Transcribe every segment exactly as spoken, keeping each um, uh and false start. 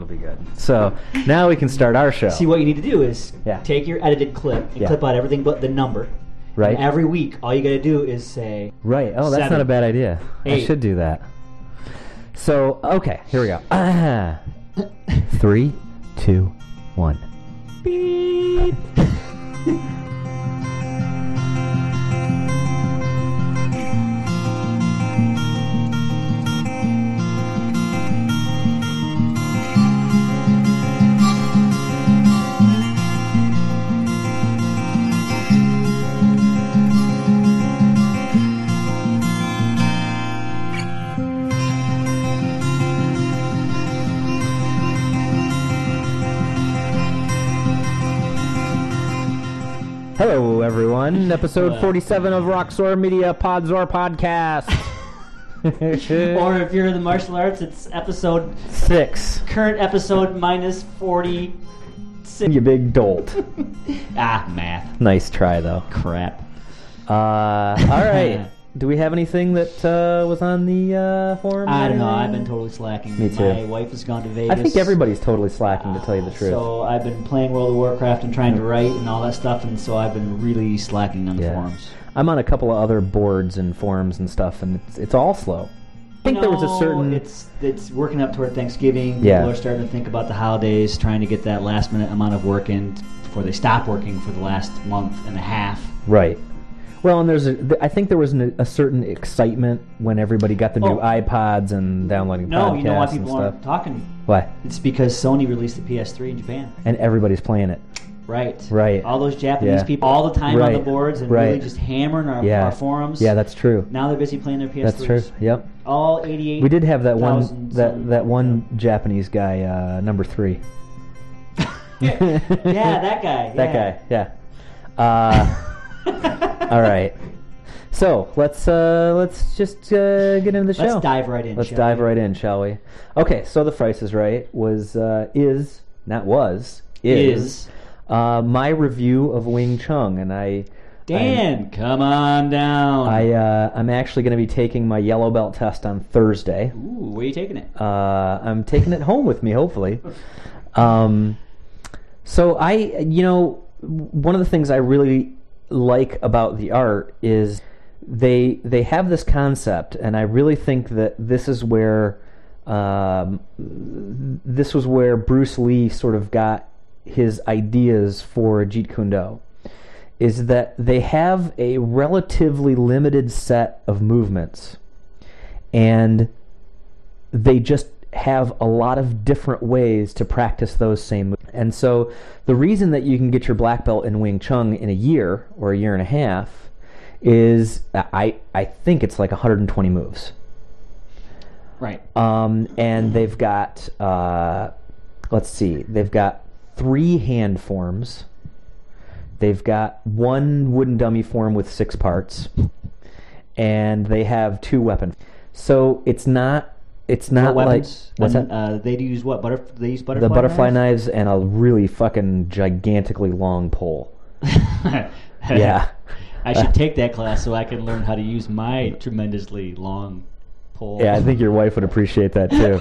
It'll be good. So now we can start our show. See, what you need to do is Yeah. take your edited clip and Yeah. clip out everything but the number. Right. And every week, all you got to do is say... Right. Oh, that's Seven. not a bad idea. I Eight. should do that. So, okay, here we go. Ah. Three, two, one. Beep. Hello, everyone. Episode Hello. forty-seven of Roxor Media Podzor Podcast. Or if you're in the martial arts, it's episode... Six. Current episode minus forty-six. You big dolt. Ah, math. Nice try, though. Crap. Uh, all right. Do we have anything that uh, was on the uh, forum? I don't know. Anything? I've been totally slacking. Me too. My wife has gone to I Vegas. think everybody's totally slacking, to tell you the truth. So I've been playing World of Warcraft and trying to write and all that stuff, and so I've been really slacking on the Yeah. forums. I'm on a couple of other boards and forums and stuff, and it's, it's all slow. I think You there was a know, certain... It's it's working up toward Thanksgiving. Yeah. People are starting to think about the holidays, trying to get that last minute amount of work in before they stop working for the last month and a half. Right. Well, and there's a, th- I think there was an, a certain excitement when everybody got the new Oh. iPods and downloading No, podcasts you know why and people stuff. aren't talking? Why? It's because Sony released the P S three in Japan. And everybody's playing it. Right. Right. All those Japanese Yeah. people all the time on the Right. boards and Right. really just hammering our, Yeah. our forums. Yeah, that's true. Now they're busy playing their P S threes. That's true. Yep. All eighty-eight. We did have that one thousand that some- that one Japanese guy, uh, number three. yeah, that guy. That yeah. guy. Yeah. Uh, all right. So let's uh, let's just uh, get into the show. Let's dive right in. Let's shall dive we? right in, shall we? Okay, so the Price is Right was uh, is not was is, Is. Uh, my review of Wing Chun, and I Dan, come on down. I uh, I'm actually going to be taking my yellow belt test on Thursday. Ooh, where are you taking it? Uh, I'm taking it home with me, hopefully. Um, so I, you know, one of the things I really like about the art is they they have this concept, and I really think that this is where um, this was where Bruce Lee sort of got his ideas for Jeet Kune Do, is that they have a relatively limited set of movements, and they just have a lot of different ways to practice those same moves. And so the reason that you can get your black belt in Wing Chun in a year or a year and a half is I I think it's like one hundred twenty moves. Right. Um, and they've got uh, let's see, they've got three hand forms. They've got one wooden dummy form with six parts, and they have two weapons. So it's not it's not What like weapons? what's And, that? Uh, they do use what? Butter. They use butterfly. The butterfly knives? knives and a really fucking gigantically long pole. Yeah. I should take that class so I can learn how to use my tremendously long pole. Yeah, I think your wife would appreciate that too.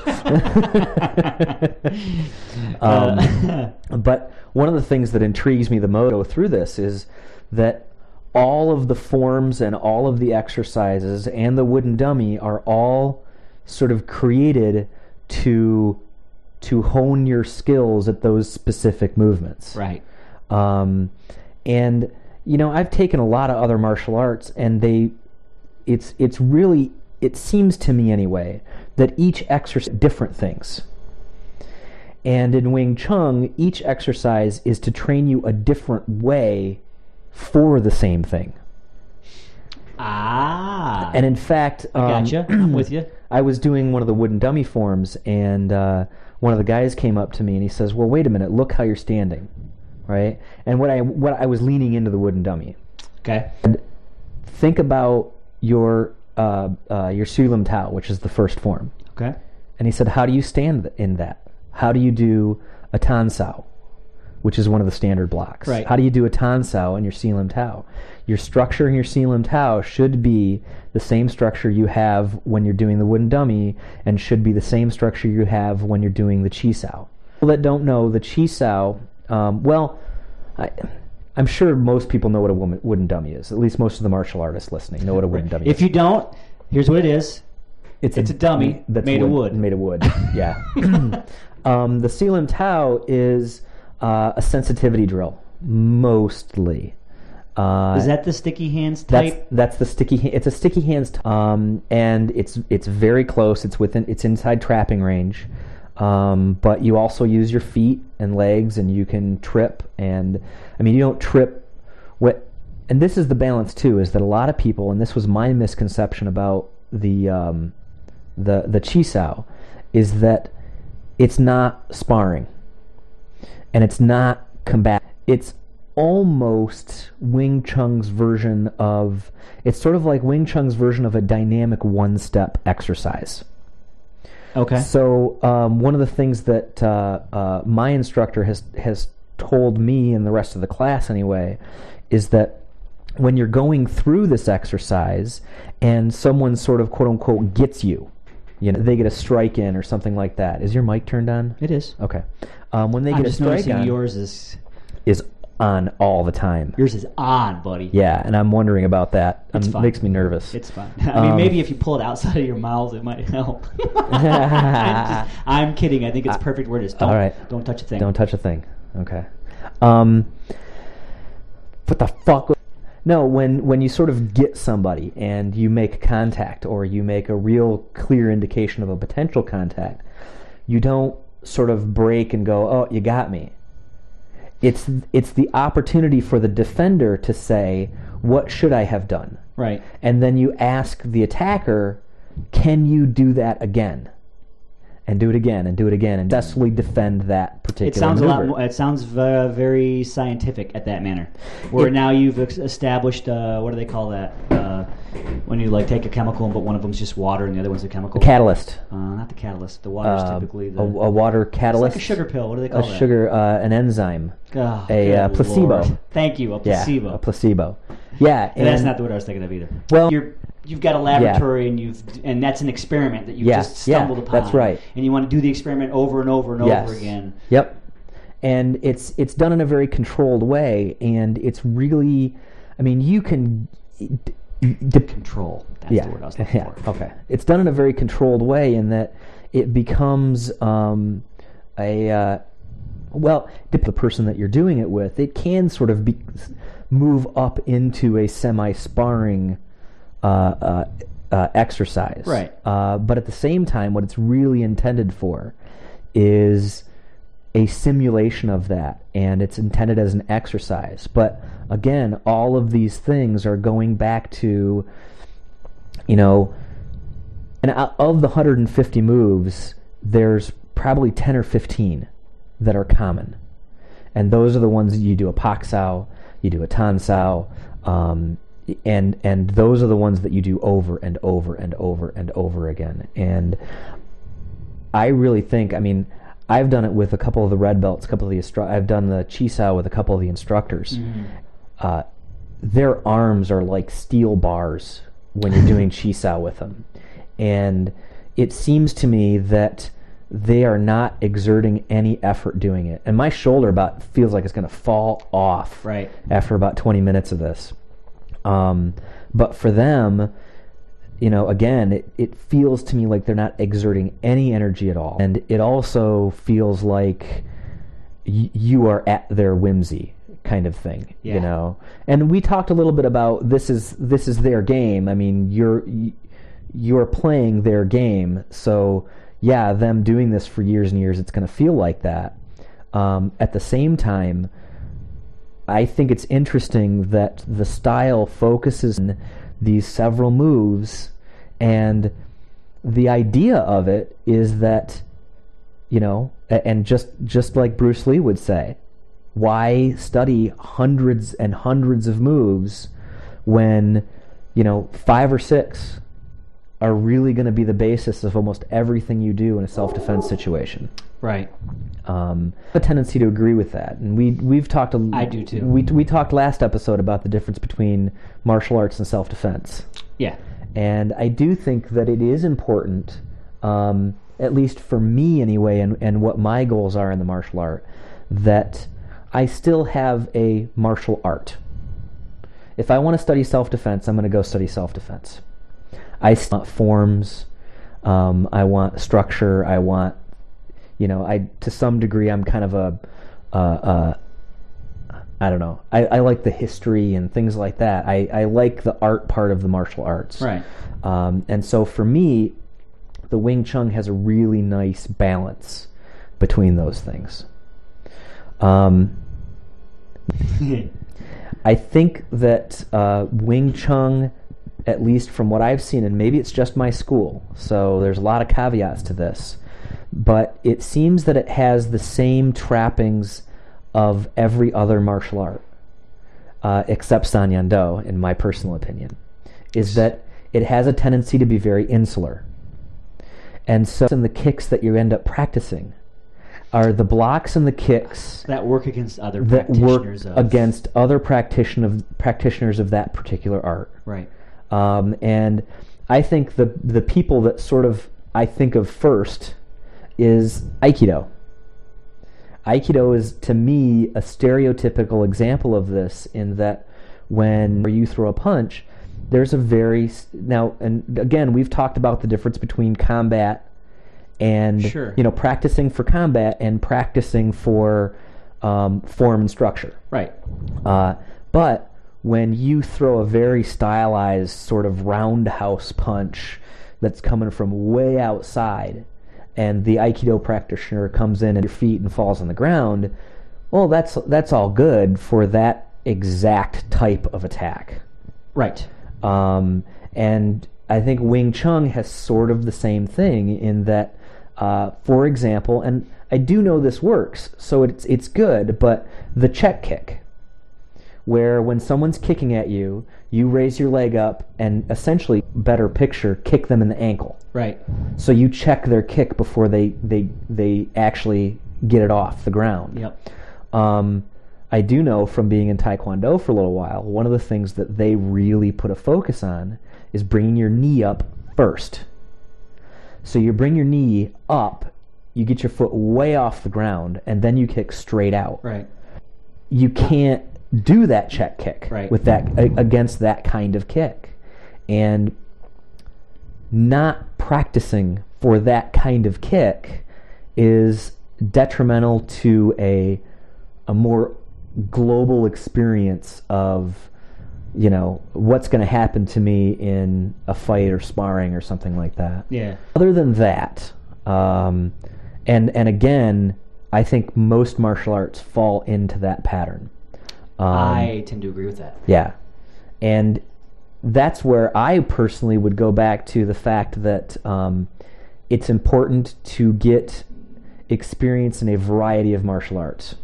um, but one of the things that intrigues me the most go through this is that all of the forms and all of the exercises and the wooden dummy are all sort of created to to hone your skills at those specific movements. Right. Um, and you know, I've taken a lot of other martial arts, and they, it's it's really, it seems to me anyway, that each exercise different things. And in Wing Chun, each exercise is to train you a different way for the same thing. Ah. And in fact, I um, gotcha. I'm with you. I was doing one of the wooden dummy forms, and uh, one of the guys came up to me and he says, "Well, wait a minute, look how you're standing." Right? And what I what I was leaning into the wooden dummy. Okay. And think about your uh, uh, your Sulam Tao, which is the first form. Okay. And he said, "How do you stand in that? How do you do a Tan Sao, which is one of the standard blocks? Right. How do you do a Tan Sao in your Sulam Tao? Your structure in your Sulam Tao should be the same structure you have when you're doing the wooden dummy, and should be the same structure you have when you're doing the Chi Sao." People that don't know, the Chi Sao, um, well, I, I'm sure most people know what a woman, wooden dummy is. At least most of the martial artists listening know what a wooden dummy if is. If you don't, here's what it is. It's, it's a, a dummy that's made wood, of wood. Made of wood, yeah. um, the Selim Tao is uh, a sensitivity drill, mostly. Uh, is that the sticky hands type? That's, that's the sticky. It's a sticky hands, t- um, and it's it's very close. It's within. It's inside trapping range, um, but you also use your feet and legs, and you can trip. And I mean, you don't trip. What? And this is the balance too. Is that a lot of people, and this was my misconception about the um, the the Chi Sao, is that it's not sparring, and it's not combat. It's almost Wing Chun's version of, it's sort of like Wing Chun's version of a dynamic one-step exercise. Okay. So um, one of the things that uh, uh, my instructor has has told me and the rest of the class anyway is that when you're going through this exercise and someone sort of quote-unquote gets you, you know, they get a strike in or something like that. Is your mic turned on? It is. Okay. Um, when they I'm get a just strike on, yours is is on all the time. Yours is on, buddy. Yeah, and I'm wondering about that. It's It fine. makes me nervous. It's fine. I mean, Um, maybe if you pull it outside of your mouth, it might help. I'm, just, I'm kidding. I think it's perfect where it is. Don't, All right. don't touch a thing. Don't touch a thing. Okay. Um, what the fuck? No, when, when you sort of get somebody and you make contact or you make a real clear indication of a potential contact, you don't sort of break and go, oh, you got me. It's it's the opportunity for the defender to say, what should I have done? Right. And then you ask the attacker, can you do that again? And do it again, and do it again, and successfully defend that particular It sounds maneuver. a lot. More, it sounds uh, very scientific at that manner. Where It- now you've ex- established uh, what do they call that? Uh, when you like take a chemical, but one of them's just water and the other one's a chemical. A catalyst. Uh, not the catalyst. The water's Uh, typically the. a, a water It's catalyst. like a sugar pill. What do they call a that? sugar, uh, an enzyme. Oh, a uh, good placebo. Lord. Thank you. A placebo. Yeah, a placebo. Yeah, And that's and- not the word I was thinking of either. Well- you're you've got a laboratory and you've and that's an experiment that you've Yeah, just stumbled yeah, upon. that's right. And you want to do the experiment over and over and Yes. over again. Yep. And it's it's done in a very controlled way, and it's really, I mean, you can. De- Control. That's yeah, the word I was looking yeah, for. okay. It's done in a very controlled way in that it becomes um, a uh, well, depending on the person that you're doing it with, it can sort of be move up into a semi-sparring uh, uh, uh, exercise. Right. Uh, but at the same time, what it's really intended for is a simulation of that, and it's intended as an exercise. But again, all of these things are going back to, you know, and of the one hundred fifty moves, there's probably ten or fifteen that are common. And those are the ones that you do a Pak Sao, you do a Tan Sao, um, and and those are the ones that you do over and over and over and over again. And I really think, I mean, I've done it with a couple of the red belts, a couple of the instru- I've done the Chi Sao with a couple of the instructors. Mm-hmm. Uh, their arms are like steel bars when you're doing Chi Sao with them. And it seems to me that they are not exerting any effort doing it. And my shoulder about feels like it's going to fall off Right. after about twenty minutes of this. Um, but for them, you know, again, it, it feels to me like they're not exerting any energy at all. And it also feels like y- you are at their whimsy kind of thing, Yeah. you know. And we talked a little bit about this is this is their game. I mean, you're you're playing their game. So, yeah, them doing this for years and years, it's going to feel like that. Um, at the same time, I think it's interesting that the style focuses on these several moves, and the idea of it is that, you know, and just just like Bruce Lee would say, why study hundreds and hundreds of moves when, you know, five or six are really going to be the basis of almost everything you do in a self-defense situation. Right. Um, I have a tendency to agree with that, and we we've talked. A, I do too. We we talked last episode about the difference between martial arts and self-defense, Yeah. and I do think that it is important. Um, at least for me anyway, and, and what my goals are in the martial art, that I still have a martial art. If I want to study self-defense, I'm going to go study self-defense. I want forms, um, I want structure, I want, you know, I to some degree I'm kind of a, uh, uh, I don't know, I, I like the history and things like that. I, I like the art part of the martial arts. Right. Um, and so for me, the Wing Chun has a really nice balance between those things. Um, I think that uh, Wing Chun, at least from what I've seen, and maybe it's just my school, so there's a lot of caveats to this, but it seems that it has the same trappings of every other martial art, uh, except San Yan Do, in my personal opinion, is that it has a tendency to be very insular. And so in the kicks that you end up practicing are the blocks and the kicks that work against other that work practitioners of... against other practition of, practitioners of that particular art. Right. Um, and I think the the people that sort of I think of first is Aikido. Aikido is, to me, a stereotypical example of this, in that when you throw a punch, there's a very... Now, and again, we've talked about the difference between combat and, sure. you know, practicing for combat and practicing for um, form and structure. Right. Uh, but when you throw a very stylized sort of roundhouse punch that's coming from way outside, and the Aikido practitioner comes in at your feet and falls on the ground, well, that's that's all good for that exact type of attack. Right. Um, and I think Wing Chun has sort of the same thing, in that, uh, for example, and I do know this works, so it's it's good, but the check kick, where when someone's kicking at you, you raise your leg up and essentially, better picture, kick them in the ankle. Right. So you check their kick before they, they, they actually get it off the ground. Yep. Um, I do know from being in Taekwondo for a little while, one of the things that they really put a focus on is bringing your knee up first. So you bring your knee up, you get your foot way off the ground, and then you kick straight out. Right. You can't do that check kick right. with that against that kind of kick. And not practicing for that kind of kick is detrimental to a a more global experience of, you know, what's going to happen to me in a fight or sparring or something like that. Yeah. Other than that, um, and and again, I think most martial arts fall into that pattern. Um, I tend to agree with that. Yeah. And that's where I personally would go back to the fact that um, it's important to get experience in a variety of martial arts.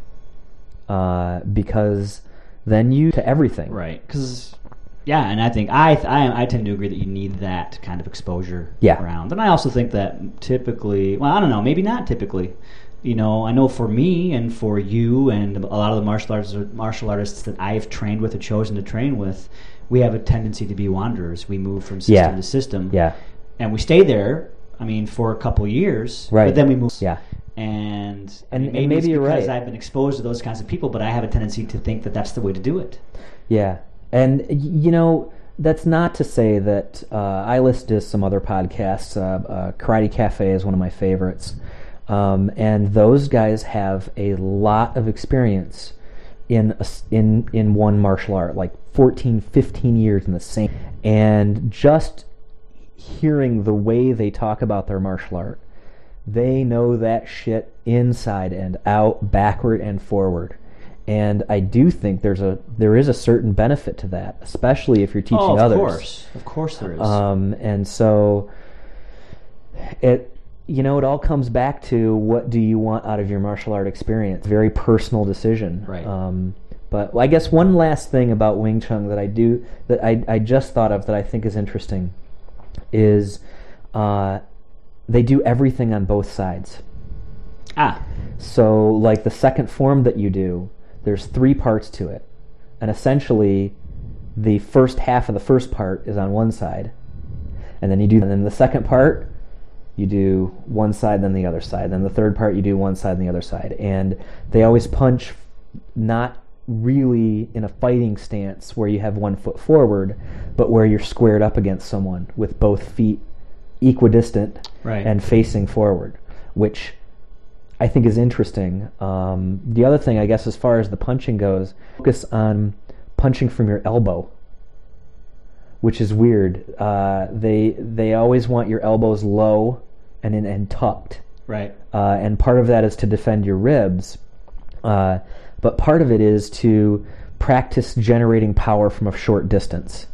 Uh, because then you to everything. Right. Because, yeah, and I think I, I I tend to agree that you need that kind of exposure yeah. around. And I also think that typically, well, I don't know, maybe not typically. You know, I know for me and for you and a lot of the martial artists, martial artists that I've trained with or chosen to train with, we have a tendency to be wanderers. We move from system yeah. to system. Yeah. And we stay there, I mean, for a couple of years. Right. But then we move. Yeah. And, and, maybe, and maybe it's you're because right. I've been exposed to those kinds of people, but I have a tendency to think that that's the way to do it. Yeah. And, you know, that's not to say that uh, I listen to some other podcasts. Uh, uh, Karate Cafe is one of my favorites. Um, and those guys have a lot of experience in a, in in one martial art, like fourteen, fifteen years in the same. And just hearing the way they talk about their martial art, they know that shit inside and out, backward and forward. And I do think there's a there is a certain benefit to that, especially if you're teaching oh, of others. Of course, of course there is. Um, and so it. You know, it all comes back to what do you want out of your martial art experience. Very personal decision. Right. Um, but I guess one last thing about Wing Chun that I do that I I just thought of that I think is interesting is uh, they do everything on both sides. Ah. So, like the second form that you do, there's three parts to it, and essentially, the first half of the first part is on one side, and then you do, and then the second part you do one side, then the other side. Then the third part, you do one side and the other side. And they always punch not really in a fighting stance where you have one foot forward, but where you're squared up against someone with both feet equidistant right. and facing forward, which I think is interesting. Um, the other thing, I guess, as far as the punching goes, focus on punching from your elbow, which is weird. Uh, they they always want your elbows low and in, and tucked, right? Uh, and part of that is to defend your ribs, uh, but part of it is to practice generating power from a short distance.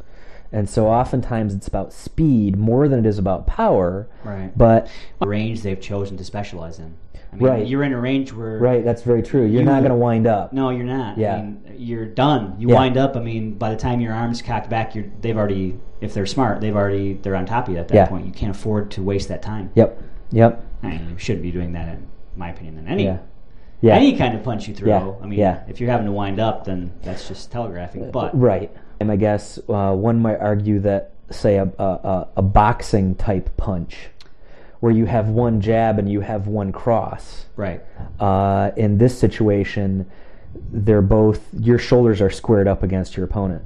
And so oftentimes it's about speed more than it is about power. Right. But the range they've chosen to specialize in. I mean, right. You're in a range where... Right, that's very true. You're you, not going to wind up. No, you're not. Yeah. I mean, you're done. You yeah. wind up, I mean, by the time your arm's cocked back, you're, they've already, if they're smart, they've already, they're on top of you at that yeah. point. You can't afford to waste that time. Yep, yep. I mean, you shouldn't be doing that, in my opinion, in any... Yeah. Yeah. Any kind of punch you throw. Yeah. I mean, yeah. if you're having to wind up, then that's just telegraphing. But right. And I guess uh, one might argue that, say, a, a, a boxing type punch, where you have one jab and you have one cross. Right. Uh, in this situation, they're both, your shoulders are squared up against your opponent,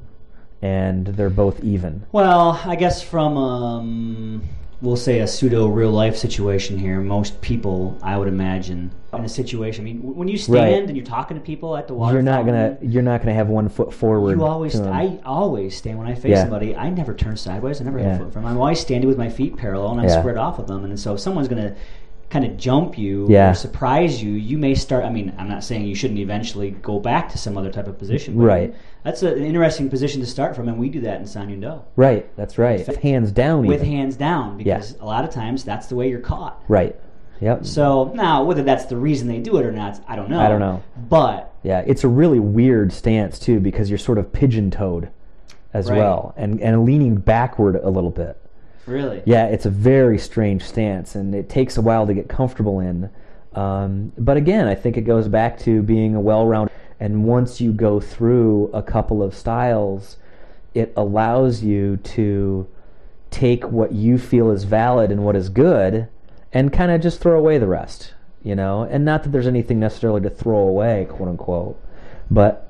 and they're both even. Well, I guess from, um, we'll say, a pseudo real life situation here, most people, I would imagine, in a situation, I mean, when you stand right. and you're talking to people at the water you're not fountain, gonna you're not gonna have one foot forward. You always, to them. I always stand when I face yeah. somebody. I never turn sideways. I never yeah. have a foot from. I'm always standing with my feet parallel, and I'm yeah. squared off with them. And so, if someone's gonna kind of jump you yeah. or surprise you, you may start. I mean, I'm not saying you shouldn't eventually go back to some other type of position. But right. That's a, an interesting position to start from, and we do that in San Do. Right. That's right. With hands down. With even. hands down, because yeah. a lot of times that's the way you're caught. Right. Yep. So now, whether that's the reason they do it or not, I don't know. I don't know. But yeah, it's a really weird stance too, because you're sort of pigeon-toed as right. well, and and leaning backward a little bit. Really? Yeah, it's a very strange stance, and it takes a while to get comfortable in. Um, but again, I think it goes back to being a well-rounded. And once you go through a couple of styles, it allows you to take what you feel is valid and what is good, and kind of just throw away the rest, you know? And not that there's anything necessarily to throw away, quote unquote, but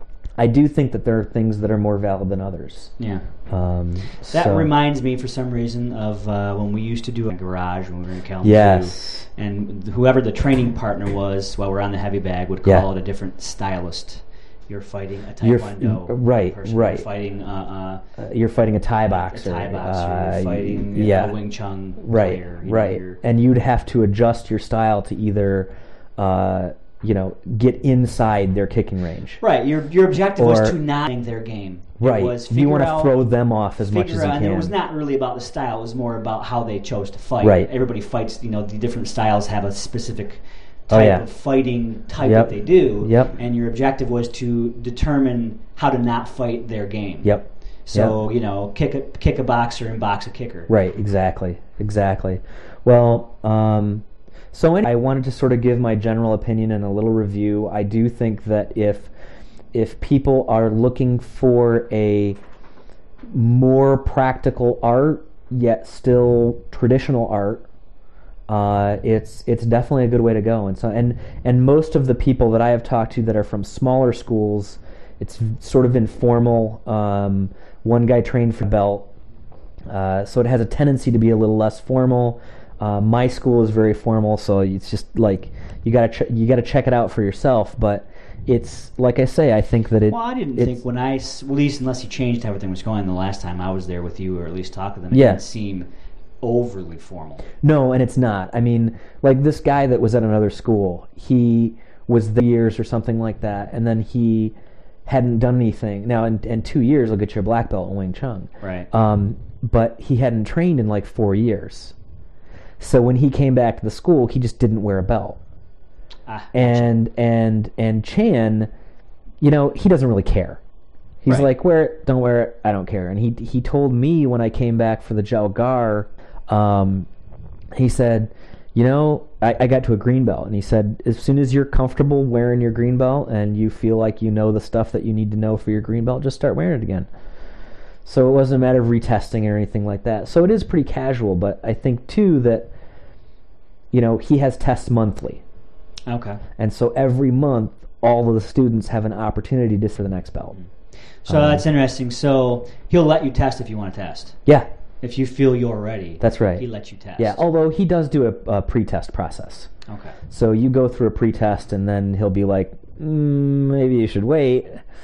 I do think that there are things that are more valid than others. Yeah. Um, that so. reminds me, for some reason, of uh, when we used to do a garage when we were in Kalamazoo. Yes. And whoever the training partner was while we're on the heavy bag would call yeah. it a different stylist. You're fighting a You're Taekwondo f- right, person. right. You're fighting uh, uh, uh, you're fighting a Thai boxer. a Thai boxer. Uh, You're fighting yeah. a Wing Chun right, player. You right. know, and you'd have to adjust your style to either, uh, you know, get inside their kicking range. Right. Your your objective or, was to not end their game. Right. It was you want to out, throw them off as much as you out, can. And it was not really about the style. It was more about how they chose to fight. Right. Everybody fights. You know, the different styles have a specific type oh, yeah. of fighting type yep. that they do. Yep. And your objective was to determine how to not fight their game. Yep. So yep. you know, kick a kick a boxer and box a kicker. Right. Exactly. Exactly. Well. Um, So anyway, I wanted to sort of give my general opinion and a little review. I do think that if if people are looking for a more practical art, yet still traditional art, uh, it's it's definitely a good way to go. And so and and most of the people that I have talked to that are from smaller schools, it's sort of informal. Um, one guy trained for belt, uh, so it has a tendency to be a little less formal. Uh, my school is very formal, so it's just like you gotta ch- you gotta check it out for yourself. But it's like I say, I think that it. Well, I didn't think when I, well, at least unless you changed how everything was going the last time I was there with you, or at least talk to them, it yeah. didn't seem overly formal. No, and it's not. I mean, like this guy that was at another school, he was there years or something like that, and then he hadn't done anything. Now, in, in two years, he'll get your black belt in Wing Chun. Right. Um, but he hadn't trained in like four years. So when he came back to the school, he just didn't wear a belt. Ah, and and and Chan, you know, he doesn't really care. He's right. like, wear it, don't wear it, I don't care. And he he told me when I came back for the Jalgar, um, he said, you know, I, I got to a green belt, and he said, as soon as you're comfortable wearing your green belt and you feel like you know the stuff that you need to know for your green belt, just start wearing it again. So it wasn't a matter of retesting or anything like that. So it is pretty casual, but I think, too, that, you know, he has tests monthly. Okay. And so every month, all of the students have an opportunity to for the next belt. So um, that's interesting. So he'll let you test if you want to test. Yeah. If you feel you're ready. That's right. He lets you test. Yeah, although he does do a, a pre-test process. Okay. So you go through a pre-test, and then he'll be like, mm, maybe you should wait.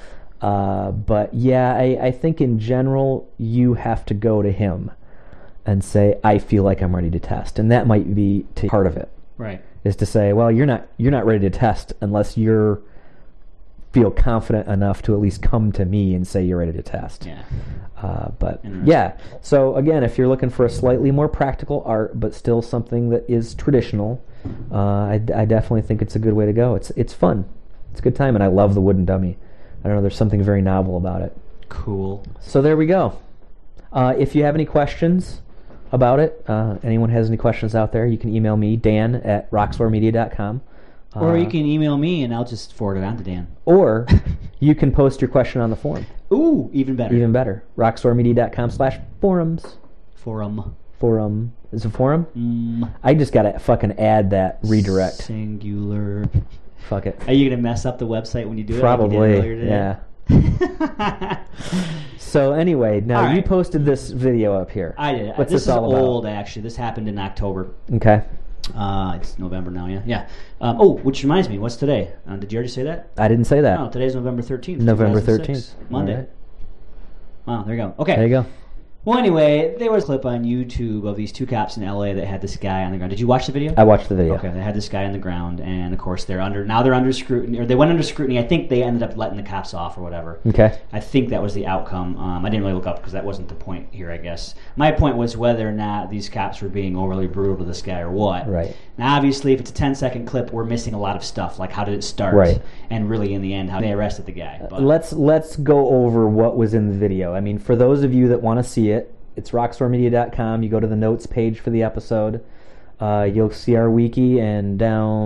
Uh, but yeah, I, I think in general, you have to go to him and say, I feel like I'm ready to test. And that might be to part of it. Right. Is to say, well, you're not you're not ready to test unless you're feel confident enough to at least come to me and say you're ready to test. Yeah. Uh, but yeah, so again, if you're looking for a slightly more practical art, but still something that is traditional, uh, I, I definitely think it's a good way to go. It's it's fun. It's a good time, and I love the wooden dummy. I don't know, there's something very novel about it. Cool. So there we go. Uh, if you have any questions about it, uh, anyone has any questions out there, you can email me, Dan at roxlore media dot com. Uh, Or you can email me and I'll just forward it on to Dan. Or you can post your question on the forum. Ooh, even better. Even better. roxlore media dot com slash forums. Forum. Forum. Is it forum? Mm. I just got to fucking add that redirect. Singular. Fuck it. Are you going to mess up the website when you do it? Probably, like you did earlier yeah. So anyway, now All right. you posted this video up here. I did. What's this, this is all about? old, actually. This happened in October. Okay. Uh, it's November now, yeah. Yeah. Um, oh, which reminds me, what's today? Uh, did you already say that? I didn't say that. Oh, today's November thirteenth. November two thousand thirteenth. six, Monday. All right. Wow, there you go. Okay. There you go. Well, anyway, there was a clip on YouTube of these two cops in L A that had this guy on the ground. Did you watch the video? I watched the video. Okay, they had this guy on the ground, and of course they're under now they're under scrutiny, or they went under scrutiny. I think they ended up letting the cops off or whatever. Okay. I think that was the outcome. Um, I didn't really look up because that wasn't the point here, I guess. My point was whether or not these cops were being overly brutal to this guy or what. Right. Now, obviously, if it's a ten-second clip, we're missing a lot of stuff, like how did it start, Right. and really in the end how they arrested the guy. But Let's let's go over what was in the video. I mean, for those of you that want to see it, it's roxlore media dot com. You go to the notes page for the episode. Uh, you'll see our wiki, and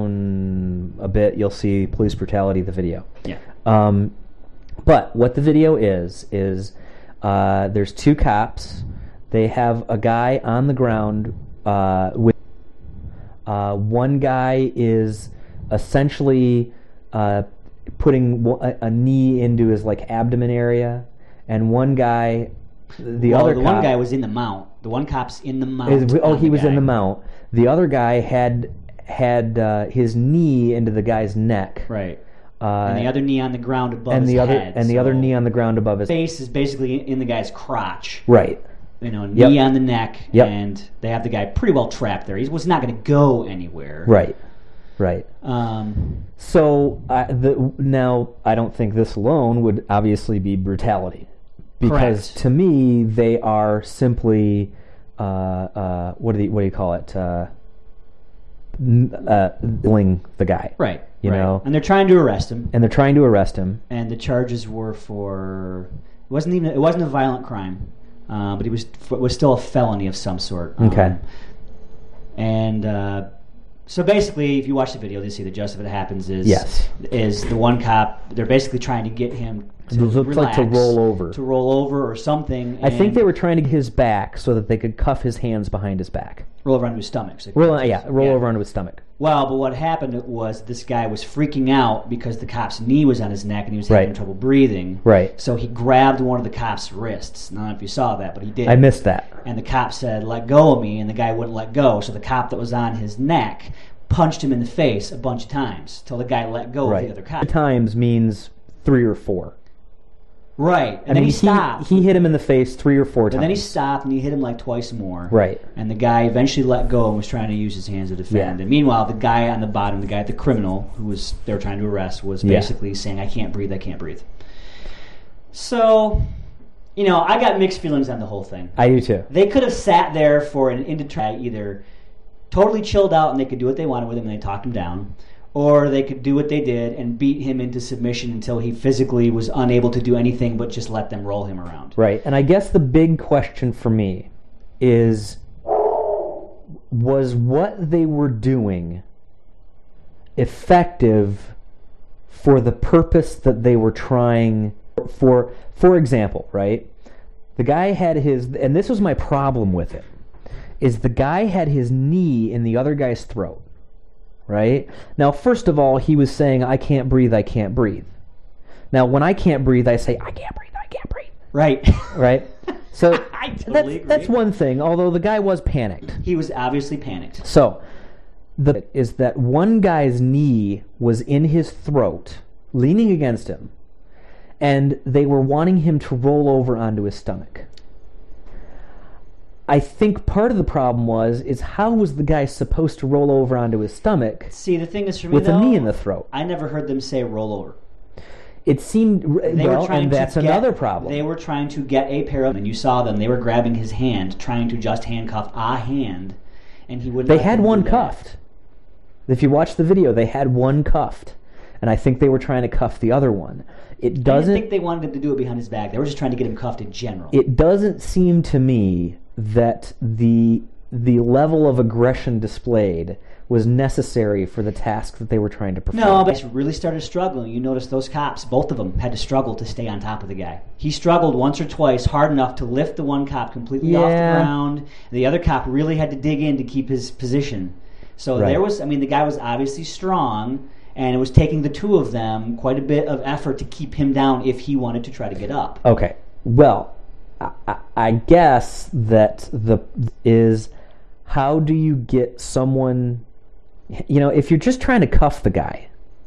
down a bit you'll see police brutality, the video. yeah. Um, but what the video is is uh, there's two cops. They have a guy on the ground uh, with uh, one guy is essentially uh, putting a, a knee into his like abdomen area, and one guy. The well, other the cop one guy was in the mount. The one cop's in the mount. is, oh, on he the was guy. in the mount. The other guy had had uh, his knee into the guy's neck, Right. uh, And the other knee on the ground above and his the other head. and the so other knee on the ground above his face is basically in the guy's crotch. right. You know, knee Yep. on the neck, Yep. and they have the guy pretty well trapped there. He was not going to go anywhere. Right, right. Um, So uh, the, now I don't think this alone would obviously be brutality, because Correct. to me they are simply uh, uh, what do you, what do you call it? Uh, n- uh, killing the guy, right. You right. know? and they're trying to arrest him. and they're trying to arrest him. And the charges were for it wasn't even it wasn't a violent crime, uh, but it was it was still a felony of some sort. Um, Okay. And uh, so basically, if you watch the video, you see the gist of it happens is Yes. is the one cop. They're basically trying to get him to It looks like relax, to roll over. to roll over or something. I think and they were trying to get his back so that they could cuff his hands behind his back. roll over onto his stomach. So Roll, yeah, roll over onto his stomach. Well, but what happened was this guy was freaking out because the cop's knee was on his neck and he was having Right. trouble breathing. Right. So he grabbed one of the cop's wrists. I don't know if you saw that, but he did. I missed that. And the cop said, "Let go of me," and the guy wouldn't let go. So the cop that was on his neck punched him in the face a bunch of times till the guy let go Right. of the other cop. Times means three or four. Right. And I then mean, he stopped. He, hit him in the face three or four But times. then he stopped and he hit him like twice more. Right. And the guy eventually let go and was trying to use his hands to defend. Yeah. And meanwhile, the guy on the bottom, the guy, the criminal who was they were trying to arrest, was Yeah. basically saying, "I can't breathe, I can't breathe." So, you know, I got mixed feelings on the whole thing. I do too. They could have sat there for an indeterminate, either totally chilled out and they could do what they wanted with him and they talked him down, or they could do what they did and beat him into submission until he physically was unable to do anything but just let them roll him around. Right. And I guess the big question for me is, was what they were doing effective for the purpose that they were trying for? For example, right? The guy had his, and this was my problem with it, is the guy had his knee in the other guy's throat, right? Now, first of all, he was saying, I can't breathe, I can't breathe. Now, when I can't breathe, I say, I can't breathe, I can't breathe. Right. Right? So I totally that's, agree. that's one thing, although the guy was panicked. He was obviously panicked. So, the is that one guy's knee was in his throat, leaning against him, and they were wanting him to roll over onto his stomach. I think part of the problem was, is how was the guy supposed to roll over onto his stomach See, the thing is for me, with though, a knee in the throat? I never heard them say roll over. It seemed, They well, were trying and to that's get, another problem. They were trying to get a pair of, and you saw them, they were grabbing his hand, trying to just handcuff a hand, and he wouldn't They let had them do one that. cuffed. If you watch the video, they had one cuffed, and I think they were trying to cuff the other one. It I doesn't. didn't think they wanted him to do it behind his back. They were just trying to get him cuffed in general. It doesn't seem to me that the the level of aggression displayed was necessary for the task that they were trying to perform. No, but he really started struggling. You notice those cops, both of them, had to struggle to stay on top of the guy. He struggled once or twice hard enough to lift the one cop completely off the Yeah. ground. The other cop really had to dig in to keep his position. So Right. there was, I mean, the guy was obviously strong, and it was taking the two of them quite a bit of effort to keep him down if he wanted to try to get up. Okay. Well, I, I- I guess that the is how do you get someone, you know, if you're just trying to cuff the guy,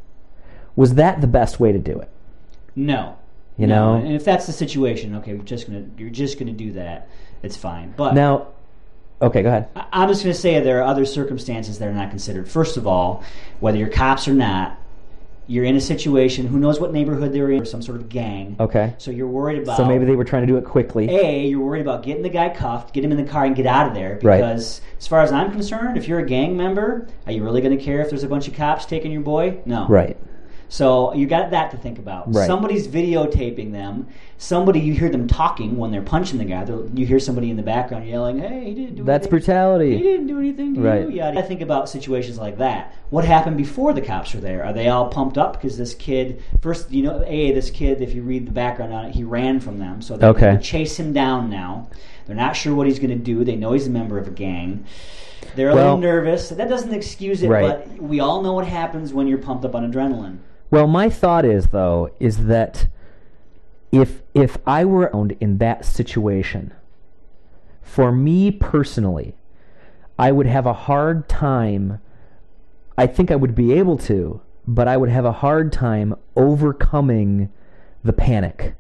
was that the best way to do it? No. You No. know? And if that's the situation, okay, you're just gonna you're just gonna do that. It's fine. But Now, okay, go ahead. I- I'm just going to say there are other circumstances that are not considered. First of all, whether you're cops or not, you're in a situation, who knows what neighborhood they're in, or some sort of gang. Okay. So you're worried about, So maybe they were trying to do it quickly. A, you're worried about getting the guy cuffed, get him in the car and get out of there. Right. Because as far as I'm concerned, if you're a gang member, are you really going to care if there's a bunch of cops taking your boy? No. Right. So you got that to think about. Right. Somebody's videotaping them. Somebody, you hear them talking when they're punching the guy. They'll- You hear somebody in the background yelling, "Hey, he didn't do That's anything. brutality. He didn't do anything to Right. you." Yada. I think about situations like that. What happened before the cops were there? Are they all pumped up because this kid? First, you know, a this kid. If you read the background on it, he ran from them, so they Okay. they chase him down now. They're not sure what he's going to do. They know he's a member of a gang. They're a Well- little nervous. That doesn't excuse it, Right. but we all know what happens when you're pumped up on adrenaline. Well, my thought is though is that if if I were in that situation, for me personally, I would have a hard time. I think I would be able to, but I would have a hard time overcoming the panic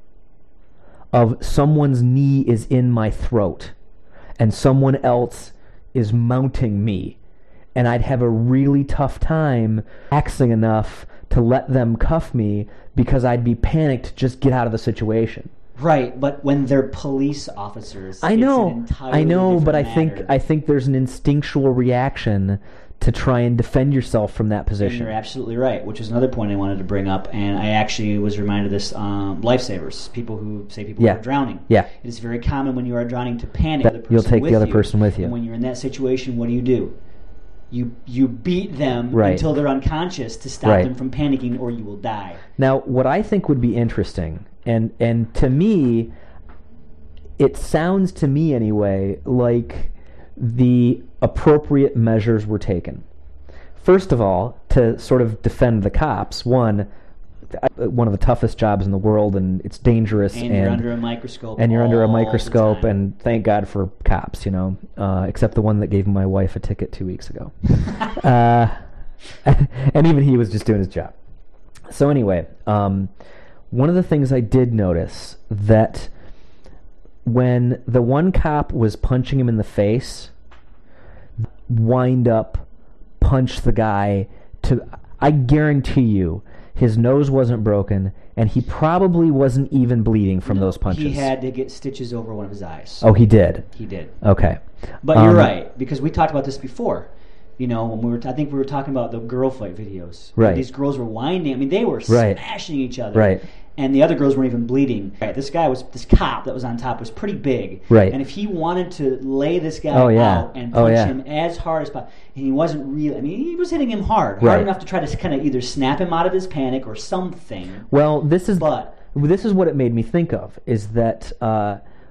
of someone's knee is in my throat and someone else is mounting me, and I'd have a really tough time axing enough to let them cuff me because I'd be panicked to just get out of the situation. Right, but when they're police officers, I it's know, an entirely I know, but I different think matter. I think there's an instinctual reaction to try and defend yourself from that And position. you're absolutely right, which is another point I wanted to bring up, and I actually was reminded of this, um, lifesavers, people who say people Yeah. who are drowning. Yeah. It is very common when you are drowning to panic That the other you'll person take with the other you. person with you. And when you're in that situation, what do you do? You you beat them Right. until they're unconscious to stop Right. them from panicking, or you will die. Now, what I think would be interesting, and and to me, it sounds to me anyway like the appropriate measures were taken. First of all, to sort of defend the cops, one, one of the toughest jobs in the world, and it's dangerous, And, and you're under a microscope. and you're under a all the microscope, time. and thank God for cops, you know, uh, except the one that gave my wife a ticket two weeks ago. uh, and even he was just doing his job. So anyway, um, one of the things I did notice that when the one cop was punching him in the face, wind up punch the guy to, I guarantee you, his nose wasn't broken, and he probably wasn't even bleeding from No, those punches. He had to get stitches over one of his eyes. Oh, he did. He did. Okay. But Um, you're right, because we talked about this before. You know, when we were, t- I think we were talking about the girl fight videos. Right. These girls were winding. I mean, they were Right. smashing each other. Right. And the other girls weren't even bleeding. Right. This guy was, this cop that was on top was pretty big. Right. And if he wanted to lay this guy Oh, yeah. out and Oh, punch yeah. him as hard as possible, and he wasn't really, I mean, he was hitting him hard, hard Right. enough to try to kind of either snap him out of his panic or something. Well, this is But this is what it made me think of, is that uh,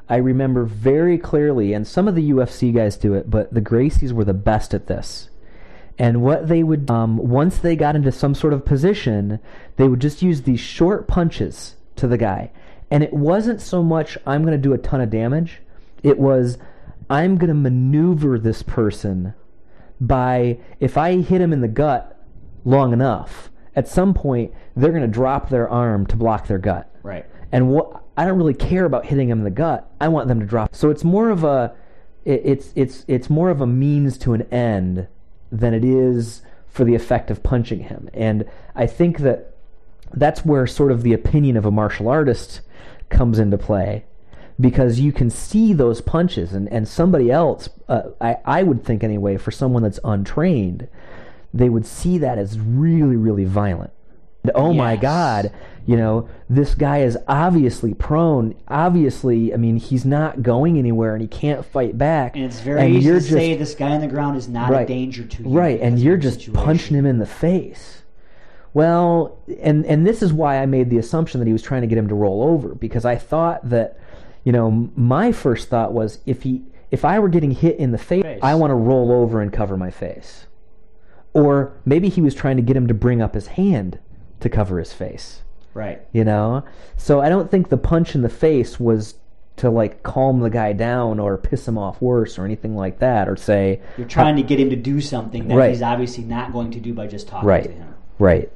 I remember very clearly, and some of the U F C guys do it, but the Gracies were the best at this. And what they would, um, once they got into some sort of position, they would just use these short punches to the guy. And it wasn't so much, I'm going to do a ton of damage. It was, I'm going to maneuver this person by, if I hit him in the gut long enough, at some point, they're going to drop their arm to block their gut. Right. And what I don't really care about hitting them in the gut. I want them to drop. So it's more of a, it, it's it's it's more of a means to an end than it is for the effect of punching him. And I think that that's where sort of the opinion of a martial artist comes into play, because you can see those punches, and, and somebody else, uh, I, I would think anyway, for someone that's untrained, they would see that as really, really violent. And, oh yes. my God, you know, this guy is obviously prone. Obviously, I mean, he's not going anywhere and he can't fight back. And it's very and easy you're to just, say this guy on the ground is not right, a danger to you. Right, and you're just situation. punching him in the face. Well, and, and this is why I made the assumption that he was trying to get him to roll over, because I thought that, you know, my first thought was if he if I were getting hit in the face, face. I want to roll over and cover my face. Or maybe he was trying to get him to bring up his hand to cover his face. Right. You know? So I don't think the punch in the face was to, like, calm the guy down or piss him off worse or anything like that, or say... You're trying to get him to do something that right. he's obviously not going to do by just talking right. to him. Right.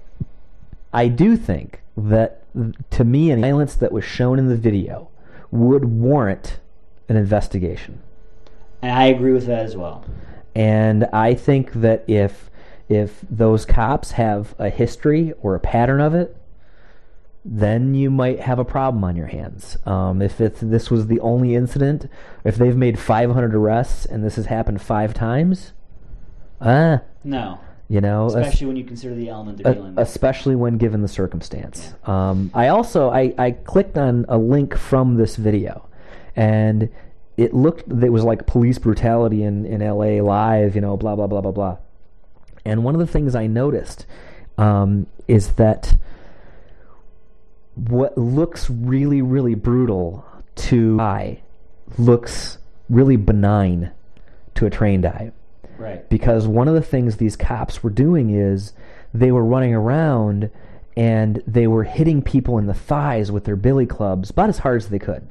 I do think that, to me, any violence that was shown in the video would warrant an investigation. And I agree with that as well. And I think that if if those cops have a history or a pattern of it, then you might have a problem on your hands. Um, if it's, this was the only incident, if they've made five hundred arrests and this has happened five times, ah, no. You know, especially when you consider the element they're dealing with. Especially when given the circumstance. Yeah. Um, I also I, I clicked on a link from this video, and it looked it was like police brutality in, in L A live, you know, blah blah blah blah blah. And one of the things I noticed um, is that what looks really really brutal to eye looks really benign to a trained eye. Right. Because one of the things these cops were doing is they were running around and they were hitting people in the thighs with their billy clubs about as hard as they could.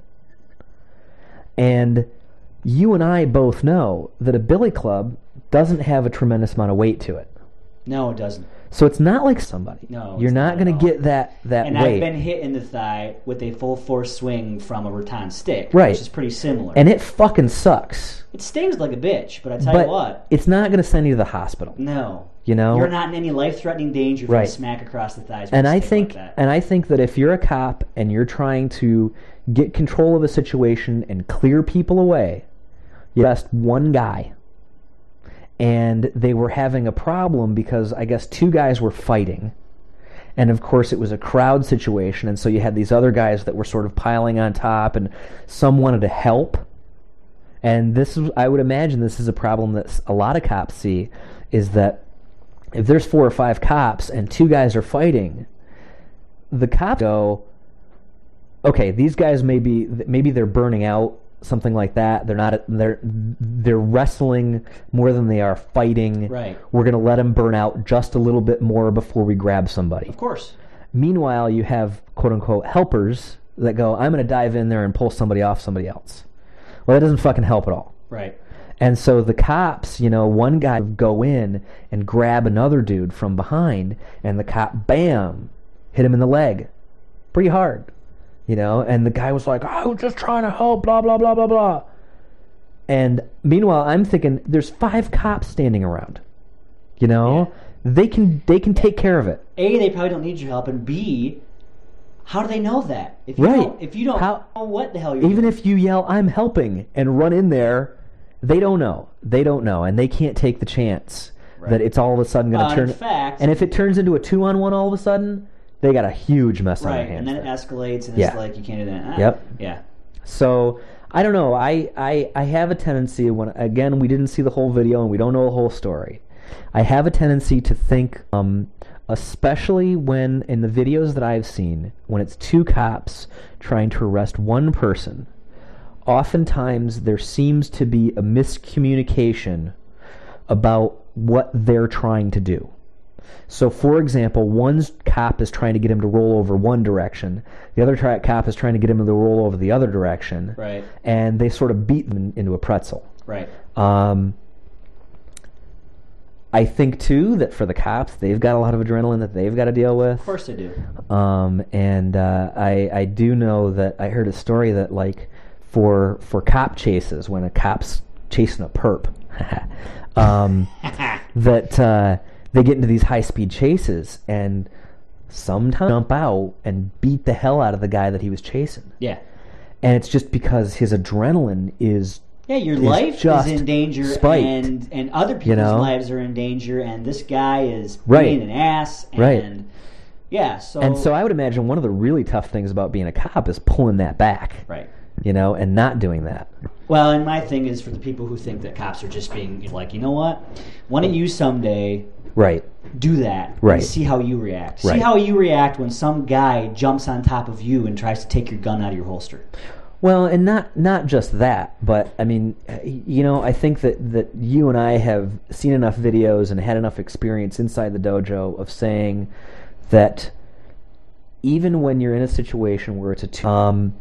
And you and I both know that a billy club doesn't have a tremendous amount of weight to it. No, it doesn't. So it's not like somebody. No, You're not, not going to get that, that and weight. And I've been hit in the thigh with a full force swing from a rattan stick, right. which is pretty similar. And it fucking sucks. It stings like a bitch, but I tell but you what. It's not going to send you to the hospital. No. You know? You're not in any life-threatening danger from right. a smack across the thighs. And I think like and I think that if you're a cop and you're trying to get control of a situation and clear people away, you arrest one guy. And they were having a problem because I guess two guys were fighting. And of course it was a crowd situation, and so you had these other guys that were sort of piling on top, and some wanted to help. And this is, I would imagine this is a problem that a lot of cops see, is that if there's four or five cops and two guys are fighting, the cops go, okay, these guys may be, maybe they're burning out, something like that. They're not. They're they're wrestling more than they are fighting. Right. We're going to let them burn out just a little bit more before we grab somebody. Of course. Meanwhile, you have quote unquote helpers that go, I'm going to dive in there and pull somebody off somebody else. Well, that doesn't fucking help at all. Right. And so the cops, you know, one guy would go in and grab another dude from behind, and the cop, bam, hit him in the leg, pretty hard. You know, and the guy was like, I was just trying to help, blah, blah, blah, blah, blah. And meanwhile, I'm thinking, there's five cops standing around. You know? Yeah. They can they can take care of it. A, they probably don't need your help, and B, how do they know that? If you right. don't, if you don't how, know what the hell you're Even doing. if you yell, I'm helping, and run in there, they don't know. They don't know, and they can't take the chance right. that it's all of a sudden going to uh, turn... In fact... And if it turns into a two-on-one all of a sudden... They got a huge mess right, on their hands. And then there. it escalates, and yeah. it's like, you can't do that. Ah, yep. Yeah. So, I don't know. I, I, I have a tendency, when again, we didn't see the whole video, and we don't know the whole story. I have a tendency to think, um, especially when, in the videos that I've seen, when it's two cops trying to arrest one person, oftentimes there seems to be a miscommunication about what they're trying to do. So, for example, one cop is trying to get him to roll over one direction. The other tra- cop is trying to get him to roll over the other direction. Right. And they sort of beat them into a pretzel. Right. Um, I think, too, that for the cops, they've got a lot of adrenaline that they've got to deal with. Of course they do. Um, and uh, I, I do know that I heard a story that, like, for for cop chases, when a cop's chasing a perp, um, that... Uh, they get into these high-speed chases and sometimes jump out and beat the hell out of the guy that he was chasing. Yeah. And it's just because his adrenaline is Yeah, your is life just is in danger, spiked, and and other people's you know? lives are in danger, and this guy is Right. being an ass. And, Right. Yeah, so... And so I would imagine one of the really tough things about being a cop is pulling that back. Right. You know, and not doing that. Well, and my thing is for the people who think that cops are just being like, you know what? Why don't you someday... Right. do that Right. and see how you react. See Right. how you react when some guy jumps on top of you and tries to take your gun out of your holster. Well, and not not just that, but I mean, you know, I think that, that you and I have seen enough videos and had enough experience inside the dojo of saying that even when you're in a situation where it's a two, um,